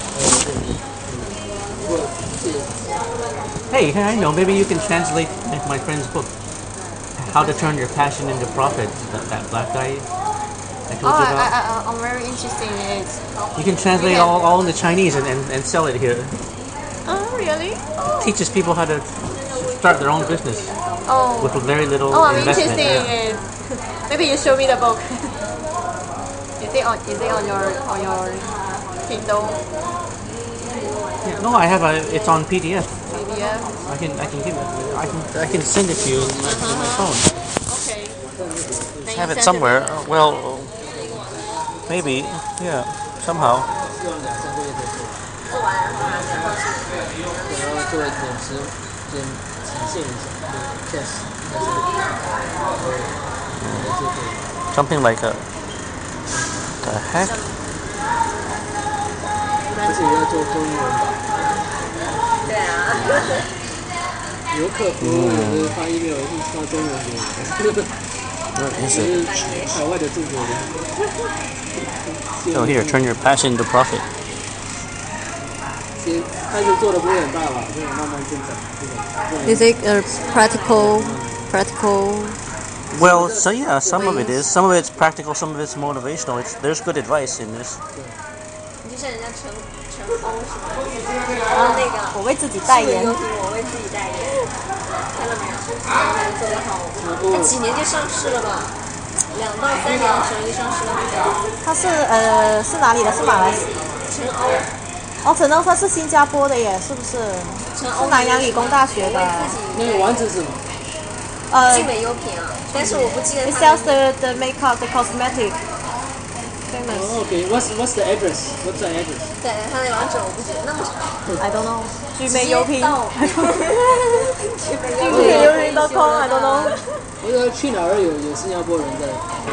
如果是 Hey, I know. Maybe you can translate my friend's book, "How to Turn Your Passion into Profit." That black guy I told you about. I'm very interested in it. You can translate all into Chinese and sell it here. Oh, really? Teaches people how to start their own business Oh. with very little Oh, I'm investment. interested in Yeah. it. Maybe you show me the book. Is it on your Kindle Yeah, no, I have it's on PDF. PDF? I can give it. I can send it to you in my phone. Okay. Then Have you it send somewhere. Well, maybe. Yeah, somehow. 希望2-3个月可以做。 做完然后拿去报销。 对，然后做一点先体现一下，对 test，但是就可以。 Something like a. The heck? 而且要做中英文版， 对啊。 有客服有的发 email 是发中文给我， Where is 是 it? 海外的中国人。 Oh, here, turn your passion into profit. 先开始做的不会很大吧，就慢慢增长。这种 Is it practical? Well, so yeah, some of it is. Some of it's practical, some of it's motivational. There's good advice in this. 你就像人家陈欧是吧？然后那个我为自己代言优品我为自己代言，看到没有？做得好，他几年就上市了吧？2到3年的时候就上市了。 它是哪里的？是马来西亚。 陈欧， 哦，陈欧它是新加坡的耶，是不是？ 陈欧是南洋理工大学的。 那个网址是什么？ 精美优品啊，但是我不记得 It 它 sells the makeup, the cosmetic. Famous. OK，what's the address? What's the address? 对它那网址我不记得那么长。 I don't know. 聚美优品。 聚美聚美优品.com. I don't know. 我觉得去哪儿有新加坡人在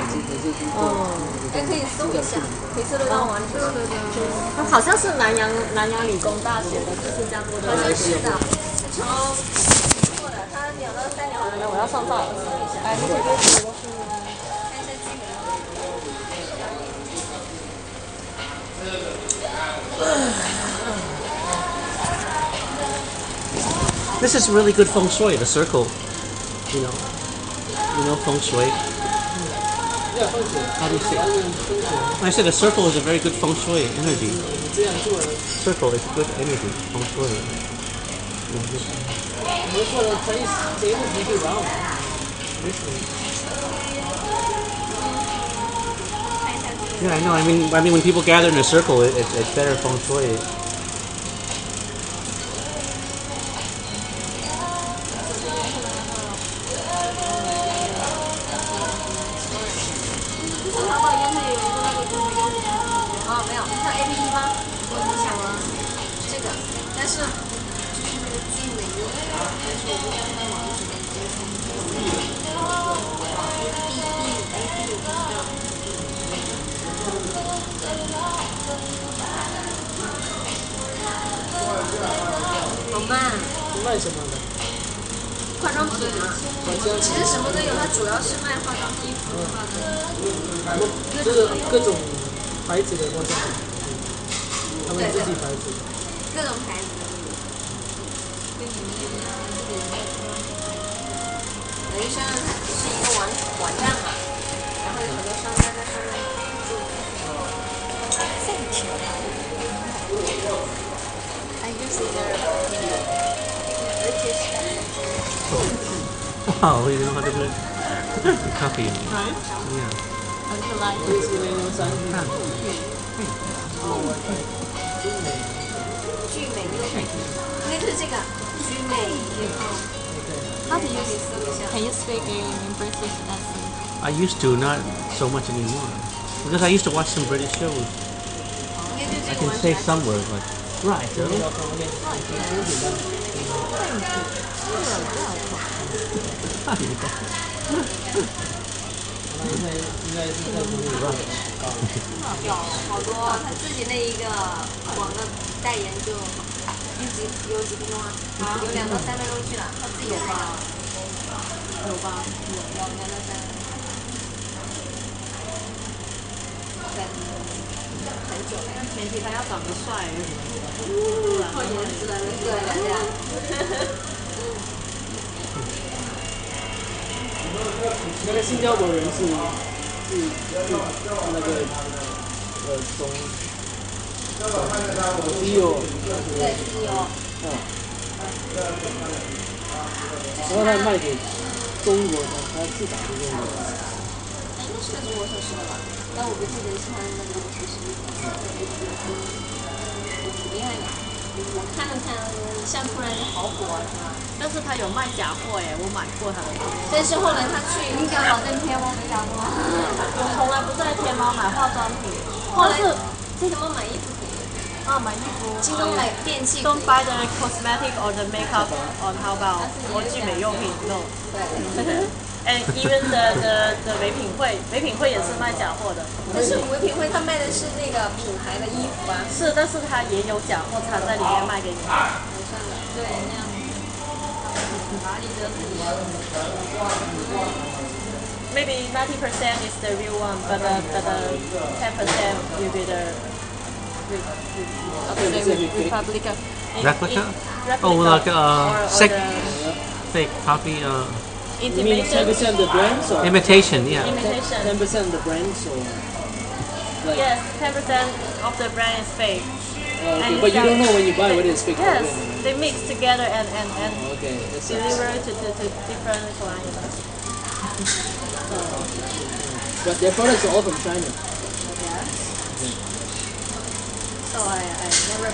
可以搜一下，可以搜得到网址。 好像是南洋理工大学的，是新加坡的。 好像是的，陈欧做的，他2到3年好像。 我要上照。哎，你这边是看一下聚美优品。 This is really good feng shui, the circle. You know feng shui. How do you say it? I said a circle is a very good feng shui energy. 这样做的， Circle is good energy, feng shui. 我们做的可以节目不对吧？没什么。 Yeah, I know. I mean, when people gather in a circle, it's better feng shui. Oh 慢， 卖什么的？ 化妆品嘛，其实什么都有，它主要是卖化妆品、服化的。 就是各种牌子的化妆品，他们自己牌子。 各种牌子。等于像是一个网站嘛，然后有很多商家在上面做。I use the British. Wow, you know how to do it. Copy. Right? Yeah. How do you like 这是003。 看。 哦，真美。 聚美优品，应该就是这个聚美优品。 How do you can you speak in British accent? I used to, not so much anymore. Because I used to watch some British shows. 应该就 I 这个 can say some words like right. 应该是在中国吧。 有好多他自己那一个网的代言就有几分钟啊，有2到3分钟去了，他自己有吧？有吧？有2到3。对，很久了。 前提他要长得帅， 靠颜值了，你对人家。 那个新加坡人是那个中CEO， 对 CEO。 然后他卖给中国，他市场是中国。 应该是个中国设施的吧？但我不记得是他的那个设施。挺厉害的。我看了看，像突然好火啊，是吧？ 但是他有卖假货耶，我买过他的东西。 但是后来他去，你讲老在天猫没讲过吗？ 我从来不在天猫买化妆品， 后来但是在天猫买衣服可以， 买衣服。 京东买电器可以。 Don't buy the cosmetic or the makeup on Taobao or 聚美用品 no. 对。 And even the 唯品会也是卖假货的。 但是唯品会他卖的是那个品牌的衣服啊。 是，但是他也有假货藏在里面卖给你。 算了，对，那样。哪里的不一样 Maybe 90% is the real one, but 10% will be the replica. Replica? Replica Oh, like or sick the fake copy, You mean 10% intimation. the brands or imitation, yeah. Imitation. 10% the brands or like? Yes, 10% of the brand is fake. Okay, And but you sell- don't know when you buy whether it's fake or Yes, real. they mix together and Okay, that sucks. deliver to different clients. But their products are all from China. So I never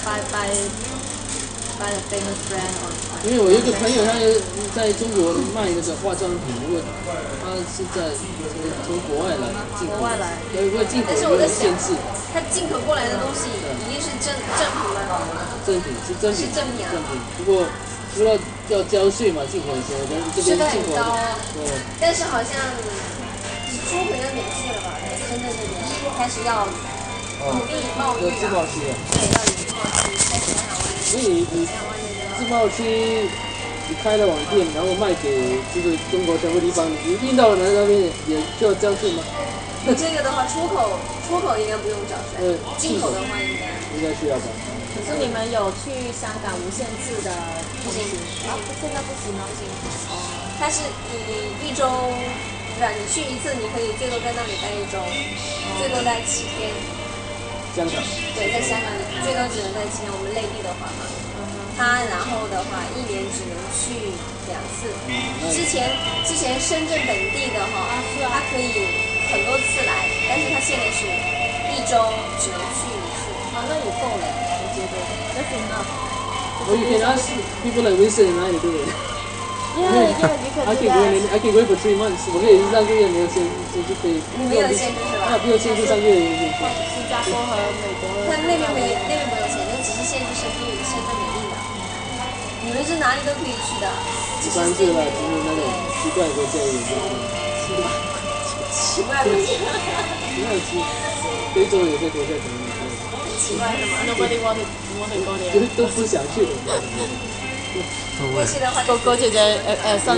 buy the famous brand or. 因为我有一个朋友，他在中国卖那个化妆品，如果他是在从国外来进口， 国外来如果进口但是有我在想限制， 他进口过来的东西一定是正品吗？ 正品是正品， 是正品啊不过除了要交税嘛，进口的时候，但是这边进口税很高的，对， 但是好像出回的免税了吧？深圳这边开始要鼓励贸易了， 有自贸区的， 对，要有自贸区，开始所以你自贸区你开了网店，然后卖给就是中国全部地方，你运到了那边也就要交税吗？ 你这个的话，出口应该不用缴税，进口的话应该需要吧。 可是你们有去香港无限制的不行， 现在不行吗？ 不行。它是你1周，对吧？你去一次，你可以最多在那里待1周，最多待7天。 香港。 对，在香港你最多只能待7天。我们内地的话嘛，它然后的话1年只能去2次。之前深圳本地的哈，它可以很多次来，但是它现在是1周只能去1次。 那也够了，我觉得。That's enough. Or you can ask people like Winston and I to do it. Yeah, you can I do can go that. I can go for 3 months. 我可以3个月没有限制就可以。 你没有限制是吧？ 不用限制3个月也可以去。 新加坡和美国。 它那边不用钱，那只是限制深圳本地的。你们是哪里都可以去的。 13次了，只是那种奇怪国家有些。 奇怪国家。 奇怪奇，非洲有些国家可能奇怪什么 Nobody wanted go 就 there. 都不想去的。 过去的话 Go to the some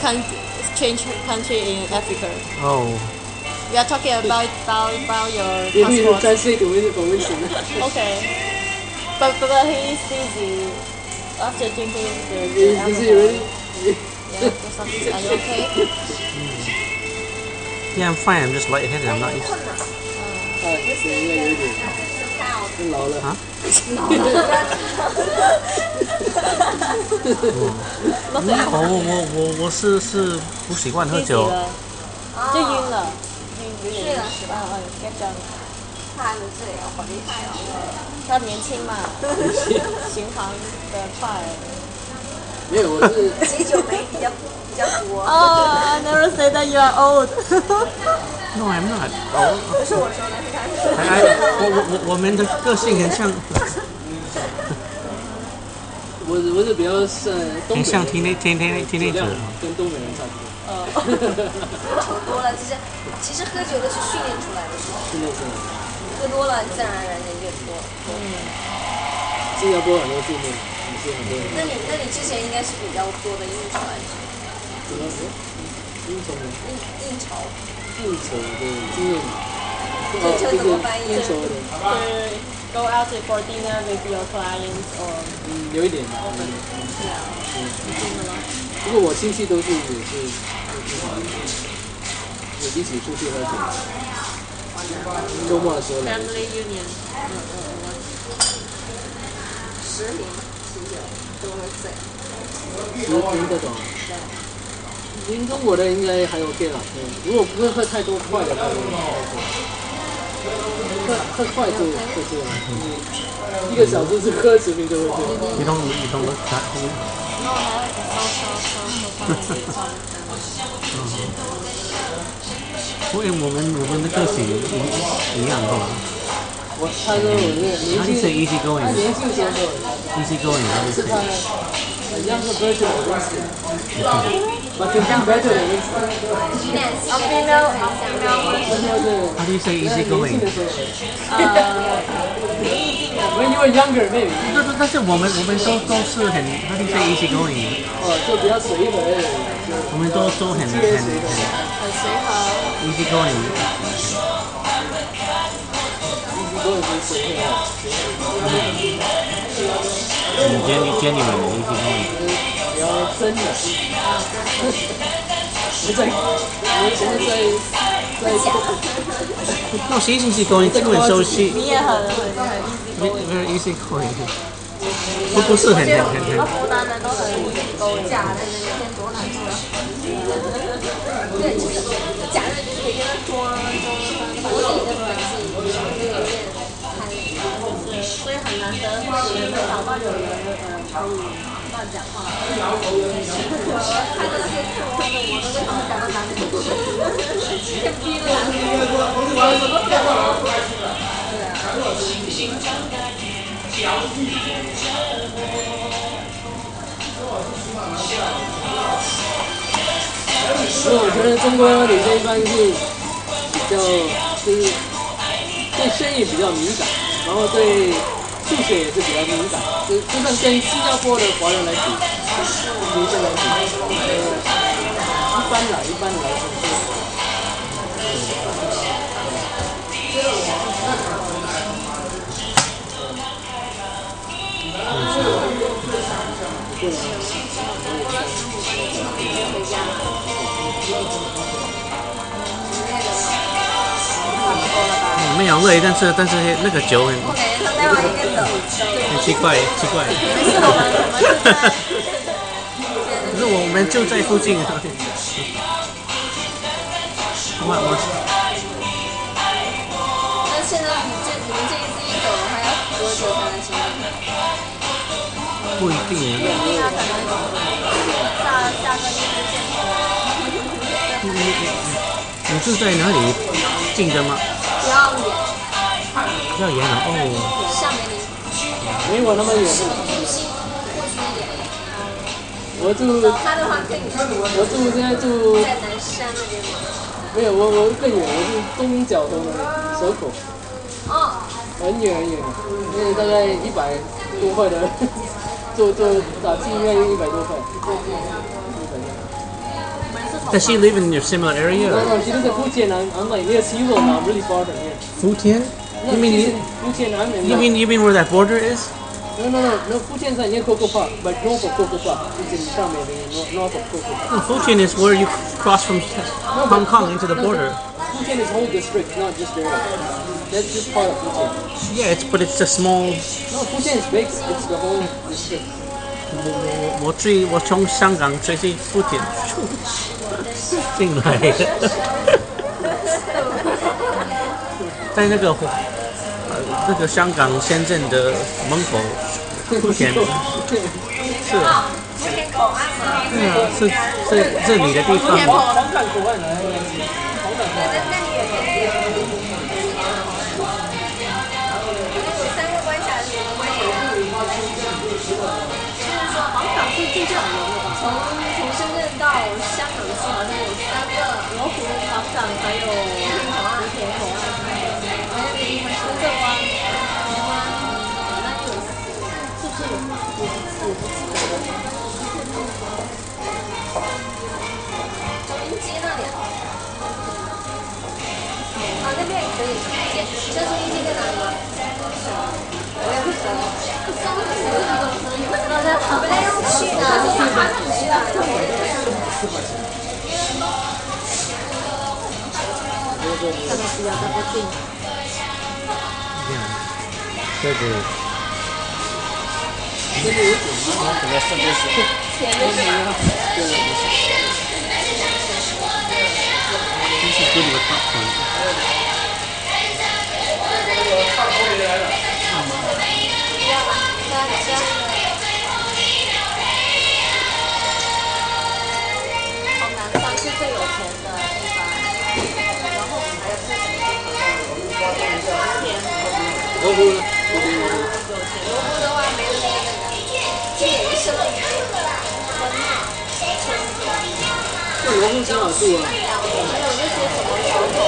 change country in Africa. Oh, We are talking about your You need to passport. translate to Winston. Okay. But he is busy after drinking the Is he alcohol. ready? Yeah, or something. Are you okay? yeah, I'm fine. I'm just lightheaded. I'm not used. 啊，应该有一点，真老了。 啊？我是不习惯喝酒。 就晕了，晕有点睡了是吧 get down. 他还没醉哦，好厉害哦！ 他年轻嘛，巡航的快。 没有，我是喜酒杯比较多。 Oh, I never say that you are old. No, I'm not. Oh, 不是我说的，是他说的。 我们的个性很像， 我是比较像东北很像人， teenager。 跟东北人差不多。 酒多了，其实喝酒都是训练出来的，是吧？ 训练出来的， 喝多了自然而然的越多。 新加坡很多训练，也是很多人。 那你之前应该是比较多的应酬还是什么？应酬呢？ 应酬？ 应酬的经验。 这怎么翻译？ 应酬的。 Go out for dinner with your clients or 有一点吧。不过我亲戚都是也是，也一起出去喝酒。周末的时候来。 family union. 10瓶啤酒都会醉。 10瓶这种。您中国的应该还 OK 啦，如果不是喝太多快的话，喝快就会这样。1个小时是喝10瓶就会这样。 You don't look that old. No, I like so. 我们的个性一样的。 他说我是年 How do you 轻 say easy 他 going? 年轻时候 Easy going. How do you 是 say? 他younger version of Winston, but to be better than Winston. A female version. How do you say easy going? when you were younger maybe. 但是我们都是很 How do you say easy going? 就比较随和的人， 我们都很很随和。 easy going. 都很随和， genuine easy going. 比较真的。 No, she's easy going too, and so she 你也很 very easy going. 不是很湖南人都很假的人天多难做。对，就是假的，就是可以跟他装，把自己的本性就有点看， 所以很难得也能找到有人可以乱讲话。 他就是说的，我都跟他们讲到哪里去，天逼的难说，我怎么可能？对啊。 所以我觉得中国女生一般是比较就是对声音比较敏感，然后对数学也是比较敏感，就算跟新加坡的华人来比，女生来比，一般来说。 没有累，但是那个酒很我感觉他待会儿应该走。 奇怪。 没事， 可是我们就在附近。 那现在你们这一次一走的话，要多久才能行动？ 不一定。 那可能下个月就见你住在哪里？近的吗？ 比较远， 比较远了哦。 上面离没我那么远。 湖西一点。 我住他的话更远， 现在住在南山那边吗？ 没有我更远，我是东角东的蛇口， 哦， 很远，因为大概100多块的，做打击应该100多块。 Does she live in your similar area? No, she lives in Futian. I'm like near Seoul now. I'm really far from here. Futian? No, she's in Futian. I'm in. You mean where that border is? No. Futian is near Coco Park, but north of Coco Park. It's in 上面的 north of Coco Park. No, Futian is where you cross from Hong Kong into the border. Futian is whole district, not just there. That's just part of Futian. Yeah, but it's a small. No, Futian is big. It's the whole district. 我从香港追去福建进来的，在那个这个香港深圳的门口出现，是啊， 目前口岸嘛， 对啊，是你的地方吗？ 黄坎口岸来，黄坎口岸。 那里也可以。有3个关卡是什么关卡？就是说黄岛是最长的吧？从深圳到香港去好像有3个，罗湖、黄港还有福田口岸，还有一个深圳湾、台湾，那就是不是有我不记得了。中英街那里好。啊，那边也可以。知道中英街在哪里吗？我也不知道。我们要去哪看到比较的不近。 这个这里有酒吗？这个是不是？ 前面是吗？ 对，不是。 this is good with popcorn. 从南方是最有钱的地方，然后还有是罗湖呢？ 罗湖的话没有那个，这也是什么？ 那罗湖挺好住啊。 还有那些什么小狗，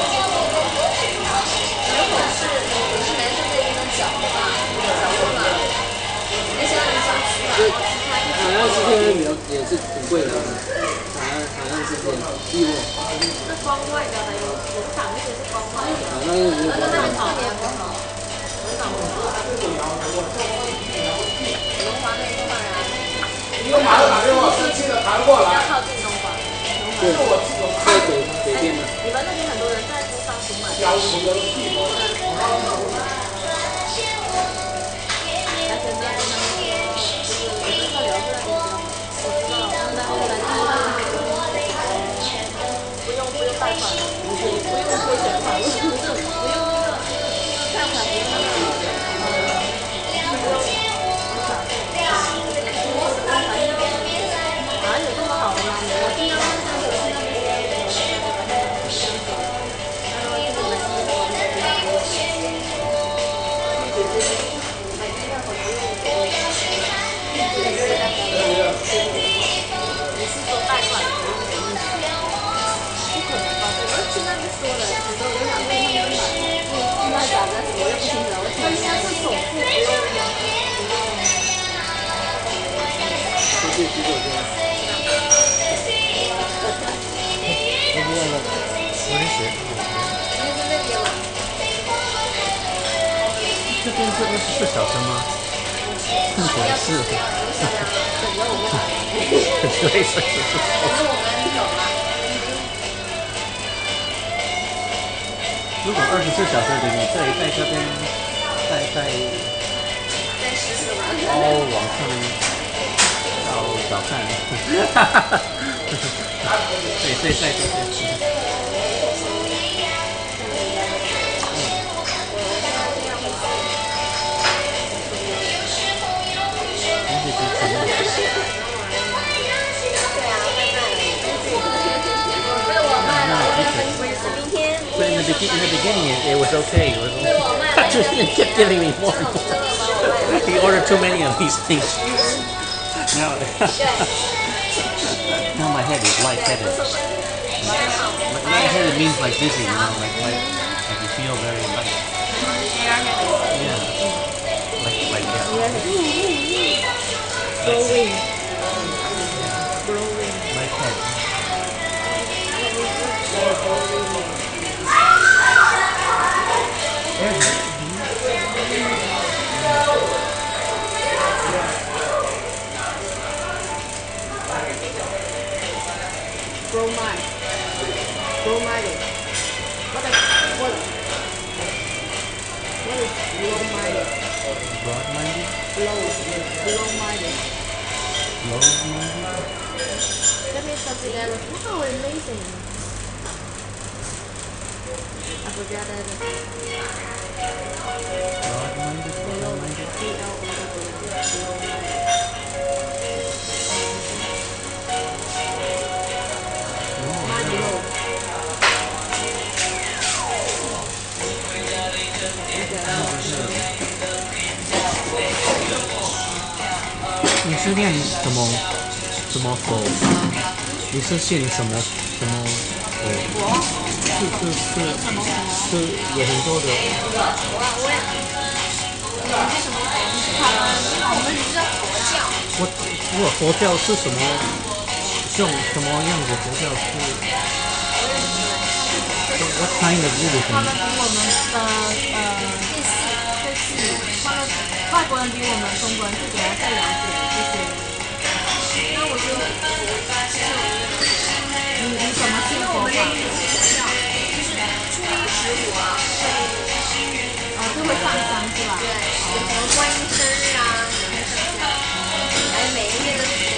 小狗是男生在那边找吧，找过吗？那些很想吃吧？ 海岸世界比较也是挺贵的，海岸世界义乌。 那光外的还有龙岗那些是光外的， 那个没有那关系。 边特别不好。龙岗龙华那一块啊， 你打了打电话，生气了打过比较来。 靠近龙华。 对，在北边的。 你们那边很多人在租房子买。 小湖的地方。 来这边跟他们说，就是我跟他聊出来，我知道，但后来不用贷款，不用亏钱款，不用那个贷款，不用那个哪有这么好的吗？我经常我去那边你是说贷款？不可能吧？我听他们说的，很多有两个他们买，那假的我也不清楚，我听人家是首付不用。 出去洗手间。 我的鞋。这边是24小时吗？看起来是。对，是。如果24小时的，你在这边，在往上到早上，对。So in the beginning, it was okay. Julian kept giving me more and more. He ordered too many of these things. Now, now my head is lightheaded. Lightheaded means like dizzy, like you feel very light. Yeah. Like Growing. lightheaded. Bromide. Bromide. What is bromide? Broad-minded? Bromide. Low-minded? That means something that was wow, amazing. I forgot that. 是念什么佛？你是信什么佛？是有很多的。 我们只是佛教。 佛教是什么？像什么样的佛教是？What kind of Buddhism? 他们比我们最细，他们外国人比我们中国人自己还更了解这些。 那我就你怎么信佛法？ 就是初一15啊， 就会上香是吧？ 对，有什么观音生日啊，也会上香，还有每个月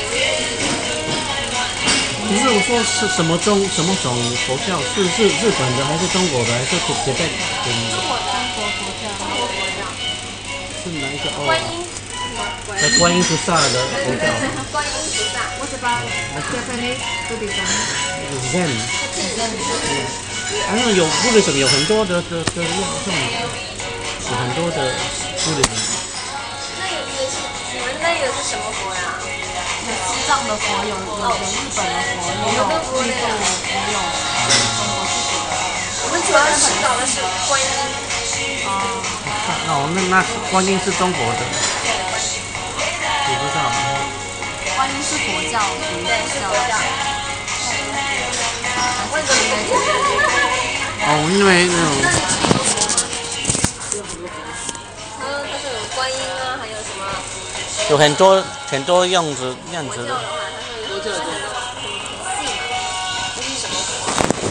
不是我说是什么种佛教？是日本的还是中国的还是铁贝？ 中国佛教。 是哪一个？哦， 观音， 观音菩萨的佛教。 观音菩萨。 What about Japanese Buddhism? Zen。好像有 Buddhism 有很多的这种，有很多的 Buddhism。 那你们那个是什么佛呀？ 有西藏的佛，有日本的佛，也有印度，也有中国自己的。 我们主要是找的是观音。 哦，那观音是中国的，我不知道。 观音是佛教， 对，是佛教。为什么呢？ 哦，因为那种。 它是有观音啊，还有什么？ 有很多样子的。 佛教的话，它是有很多系嘛，这是什么佛？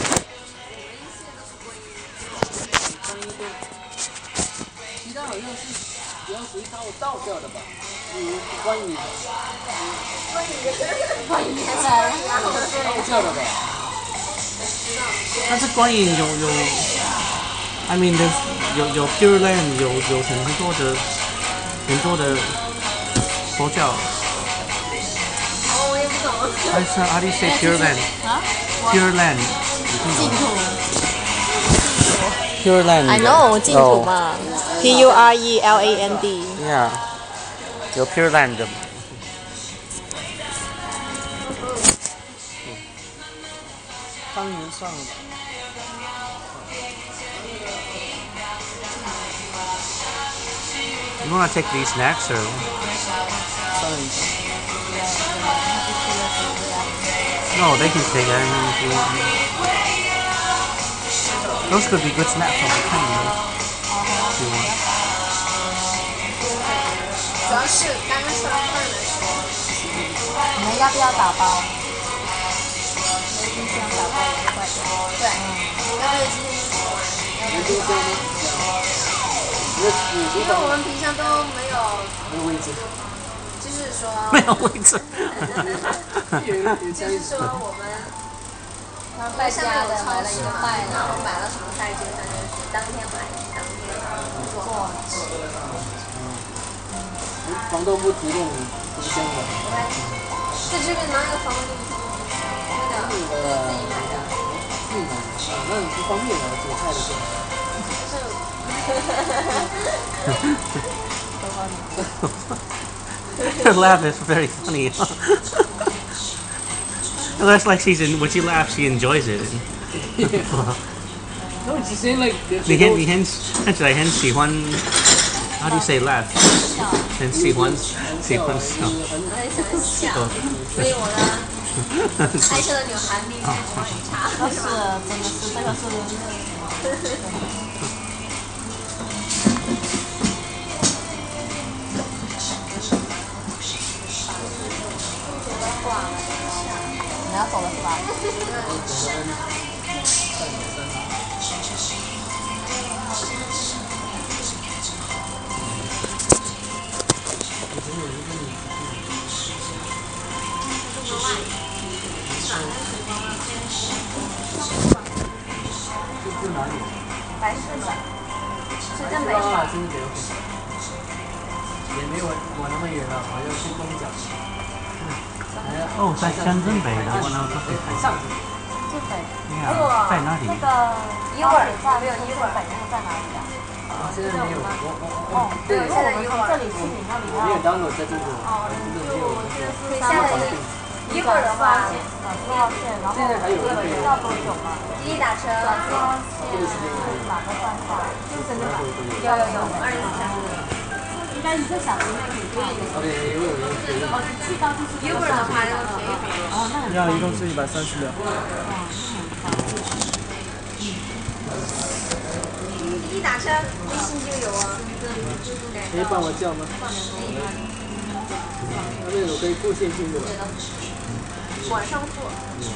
其他好像是比较属于道教的吧，观音。道教的吧。 但是观音有 I mean 有 Pure Land 有很多的佛教。 哦，我也不懂。 How do you say Pure Land? 啊 Pure Land. 净土。 Pure Land. I know 净土嘛。Pureland。 Yeah. 有 Pure Land 的。当年上。You wanna take these snacks or? No, they can take it. I mean, if you want. Those could be good snacks on the plane, if you want. 主要是刚刚上饭的时候， 你们要不要打包？没冰箱打包也会怪的。 对，要不就今天就做完。因为我们平常都没有位置，就是说没有位置。 就是说我们他们在家的买了一个拜， 然后买了什么菜，基本上就是当天买，当天做。 房东不提供冰箱的。 在这边哪有房东提供？那个自己买的。 自己买的，那你不方便啊，煮菜的时候。 Her laugh is very funny. That's like when she laughs, she enjoys it. No, she's saying like. 你看起来很喜欢 How do you say laugh? 很喜欢笑。 我很喜欢笑，所以我呢，拍摄的有韩冰跟王雨茶。 是，真的是这个是。你要走了是吧？ 是哪里？ 白市的，是真北市。 也没我那么远了，我要去东角。 哦，在深圳北的，我那都是海上。 是北。 在哪里？ 那个一会儿在没有一会儿北那个在哪里啊？ 现在没有， 哦，对，因为我们从这里去你那里没有要 download 在中国， 哦， 没有那个。 可以下载一会儿的话， 4号线，然后现在还有那个要多久吗？ 滴滴打车， 4号线哪个站下？真的吗？ 有24小时。 应该1个小时内可以到。 OK，我有哦，去到就是一会儿的话就便宜。 哦，那很这样一共是130秒。 滴滴打车，微信就有啊。 可以帮我叫吗？那边有可以付现金的吧？ 晚上付。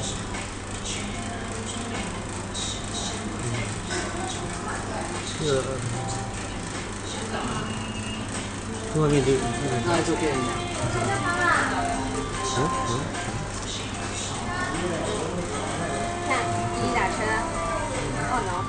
外面就那还是便宜。 看滴滴打车，哦能。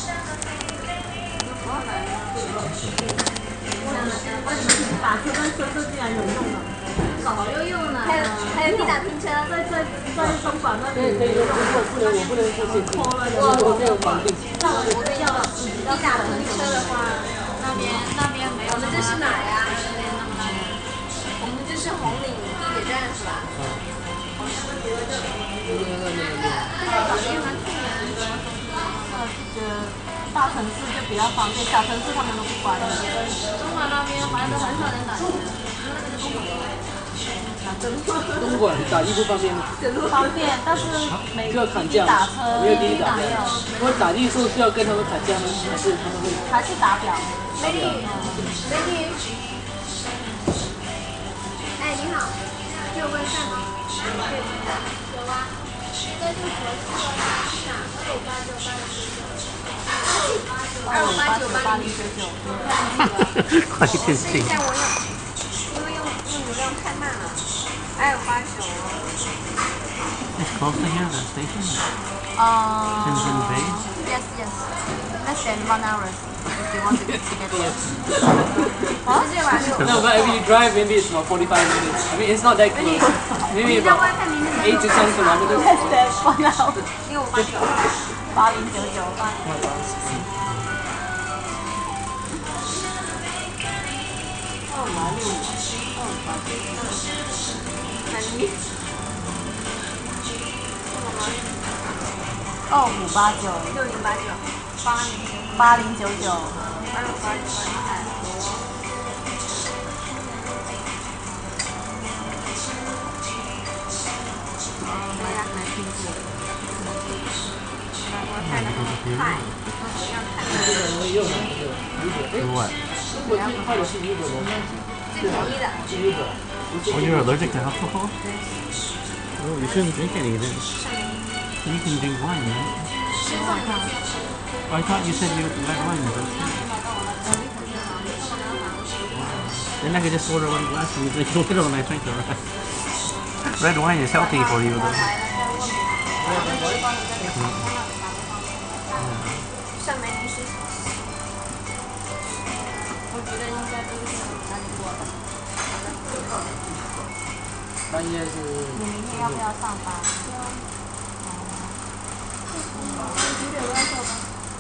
打车跟车车竟然有用了，早就用了。 还有滴打拼车， 在中广那里。 可以用，我不能付现金，我没有绑定。 我跟你说，滴打拼车的话， 那边没有。 我们这是哪呀？我们这是红岭地铁站是吧？ 大城市就比较方便，小城市他们都不管你。中华那边好像都很少人打车。 东莞打地不方便吗？ 方便，但是需要砍价打车没有滴滴打。 没有， 如果打的时候需要跟他们砍价吗？还是他们会？ 还是打表。 美女，美女。哎，你好，有问饭吗？有啊。这就合适了，258980999。 快一点试一下我因为用流量太慢了。259。 It's close to here, the station. Shenzhen Bay. Yes. Less than 1 hour if you want to get there. No, but if you drive, maybe it's about 45 minutes. I mean, it's not that close. Maybe about 8 to 10 kilometers. Less than 1 hour. Oh, you're allergic to alcohol? Oh, you shouldn't drink any of this. You can drink wine, right? Oh, I thought you said you like wine. Then I could just order one glass and you drink a little and I drink the rest. Red wine is healthy for you, though. 上门女士。 我觉得应该都是哪里过的。 那应该是。 你明天要不要上班？几点要上班？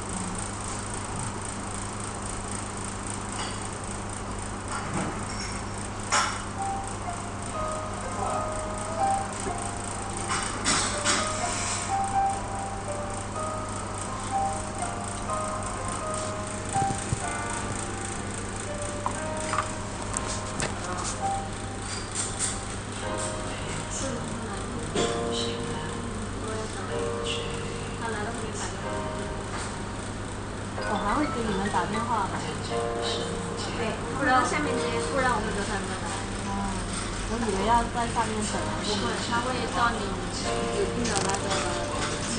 我还会给你们打电话的。 对，不然下面接，不然我们就看不到。 我以为要在上面等，不会，他会叫你指定的那个。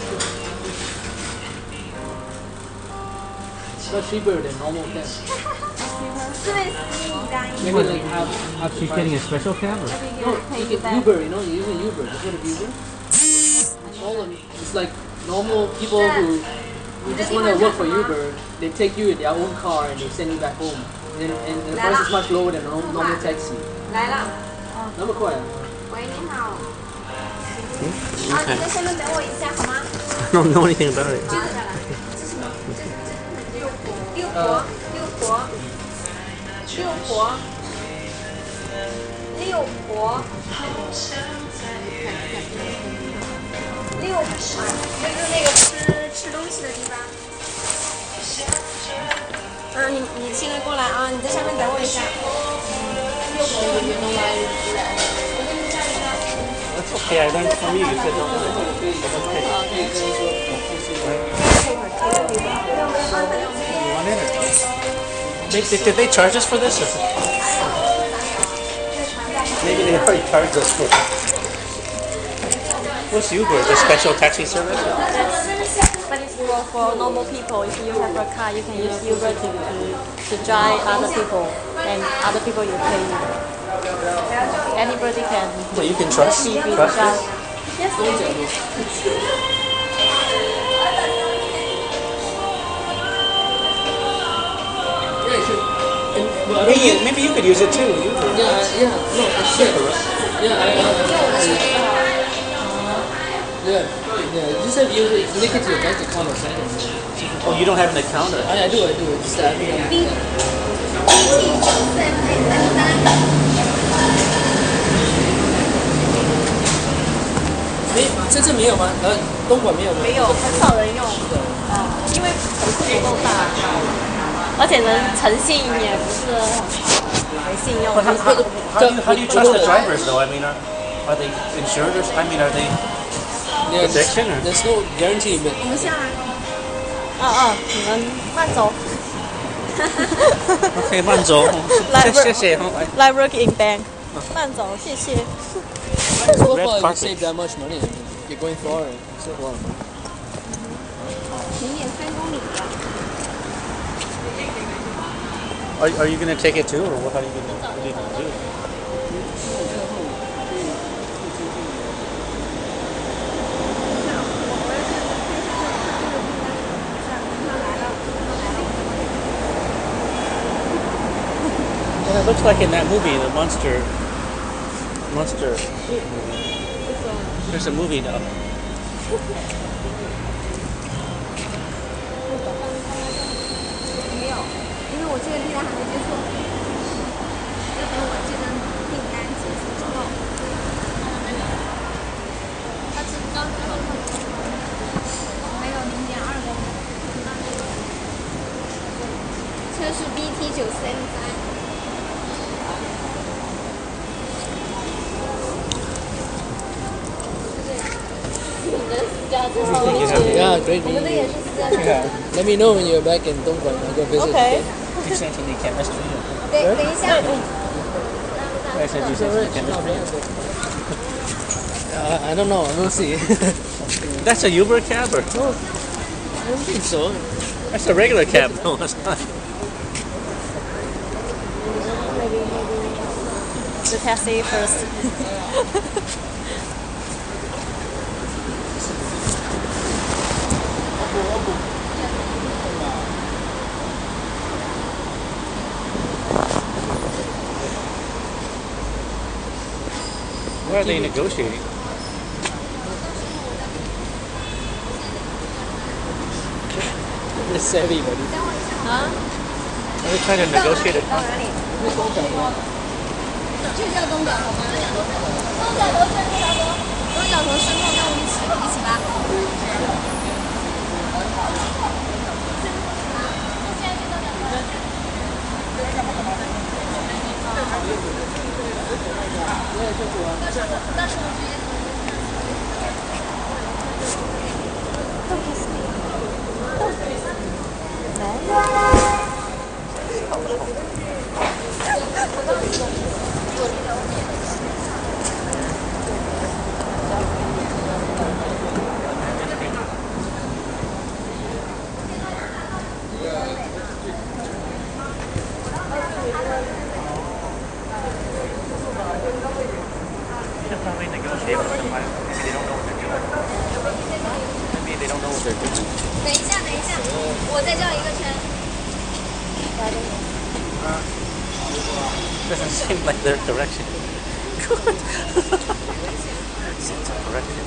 Not cheaper than normal cab. 4位司机你答应。 Maybe like have She's getting a special cab? Or? No, you get Uber, you know, you're using Uber. You go to Uber. All of it's like normal people who just want to work for Uber. They take you in their own car and they send you back home. And the price is much lower than a normal taxi. 来了， 那么快啊？ 喂，你好。啊，你在下面等我一下好吗？ I don't know anything about it. 这是什么？六国。 婆，六婆，六婆，六啊，就是那个吃东西的地方。你现在过来啊，你在上面等我一下。 That's okay. I learned from you. You said don't. Did they charge us for this? Or? Maybe they already charged us for it. What's Uber? The special taxi service? But it's for normal people. If you have a car, you can use Uber to drive other people, and other people you pay. Anybody can. So you can trust? Be the Trust drive. this? Yes. Maybe you could use it too. Uber. Yeah, no, it's safer. Yeah, just have you link it to your bank account or something. Oh, you don't have an account? Or? I do. Just I think 这次没有吗？东莞没有吗？ 没有，很少人用。因为不是不够大，而且人诚信也不是没信用。 But how do you trust the drivers though? I mean, are they insured or? I mean, are they protection or? There's no guarantee, but 我们下来。 你们慢走。 Okay, 慢走。谢谢。 Like work in bank，慢走，谢谢。 so Red far you carpet. save that much money. You're going far, save a lot of money. 停点3公里了。 Are you gonna take it too, or what are you gonna do? Yeah, it looks like in that movie, the monster. There's a movie now. 没有，因为我这个订单还没结束，要等我这张订单结束之后。它是刚刚还有0.2公里。车是 BT933。 Yeah, great meeting you. Let me know when you're back in Dongguan. I'll go visit. Okay. You sent me chemistry. 等一下。 I said you sent me chemistry. I don't know. We'll see. That's a Uber cab, or? I don't think so. That's a regular cab. No, that's not. The taxi first. Why are they negotiating? They're savvy, buddy. 啊？ Are they trying to negotiate it? 到哪里？就叫东角头吗？东角头顺路差不多。东角头顺路跟我们一起吧。 They'll probably negotiate with somebody. Maybe they don't know what they're doing. Maybe they don't know what they're doing. 等一下，我再叫一个圈。 Doesn't seem like their direction. Sense of direction.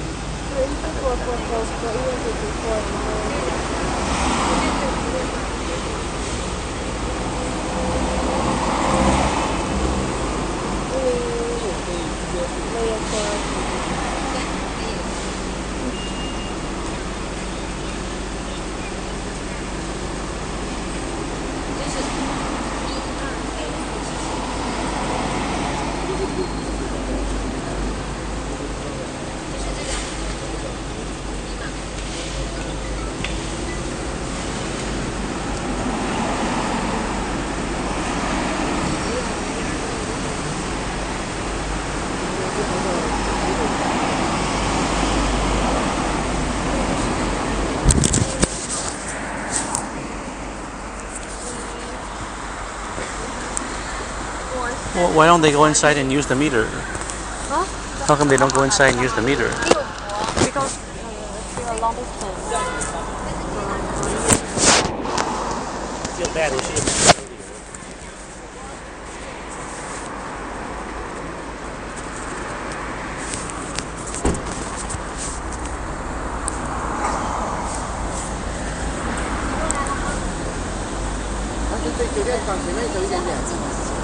Well, why don't they go inside and use the meter? Huh? How come they don't go inside and use the meter? Because it's still a long distance. I feel bad. They should have mentioned earlier. 但是对酒店厂前面走一点点。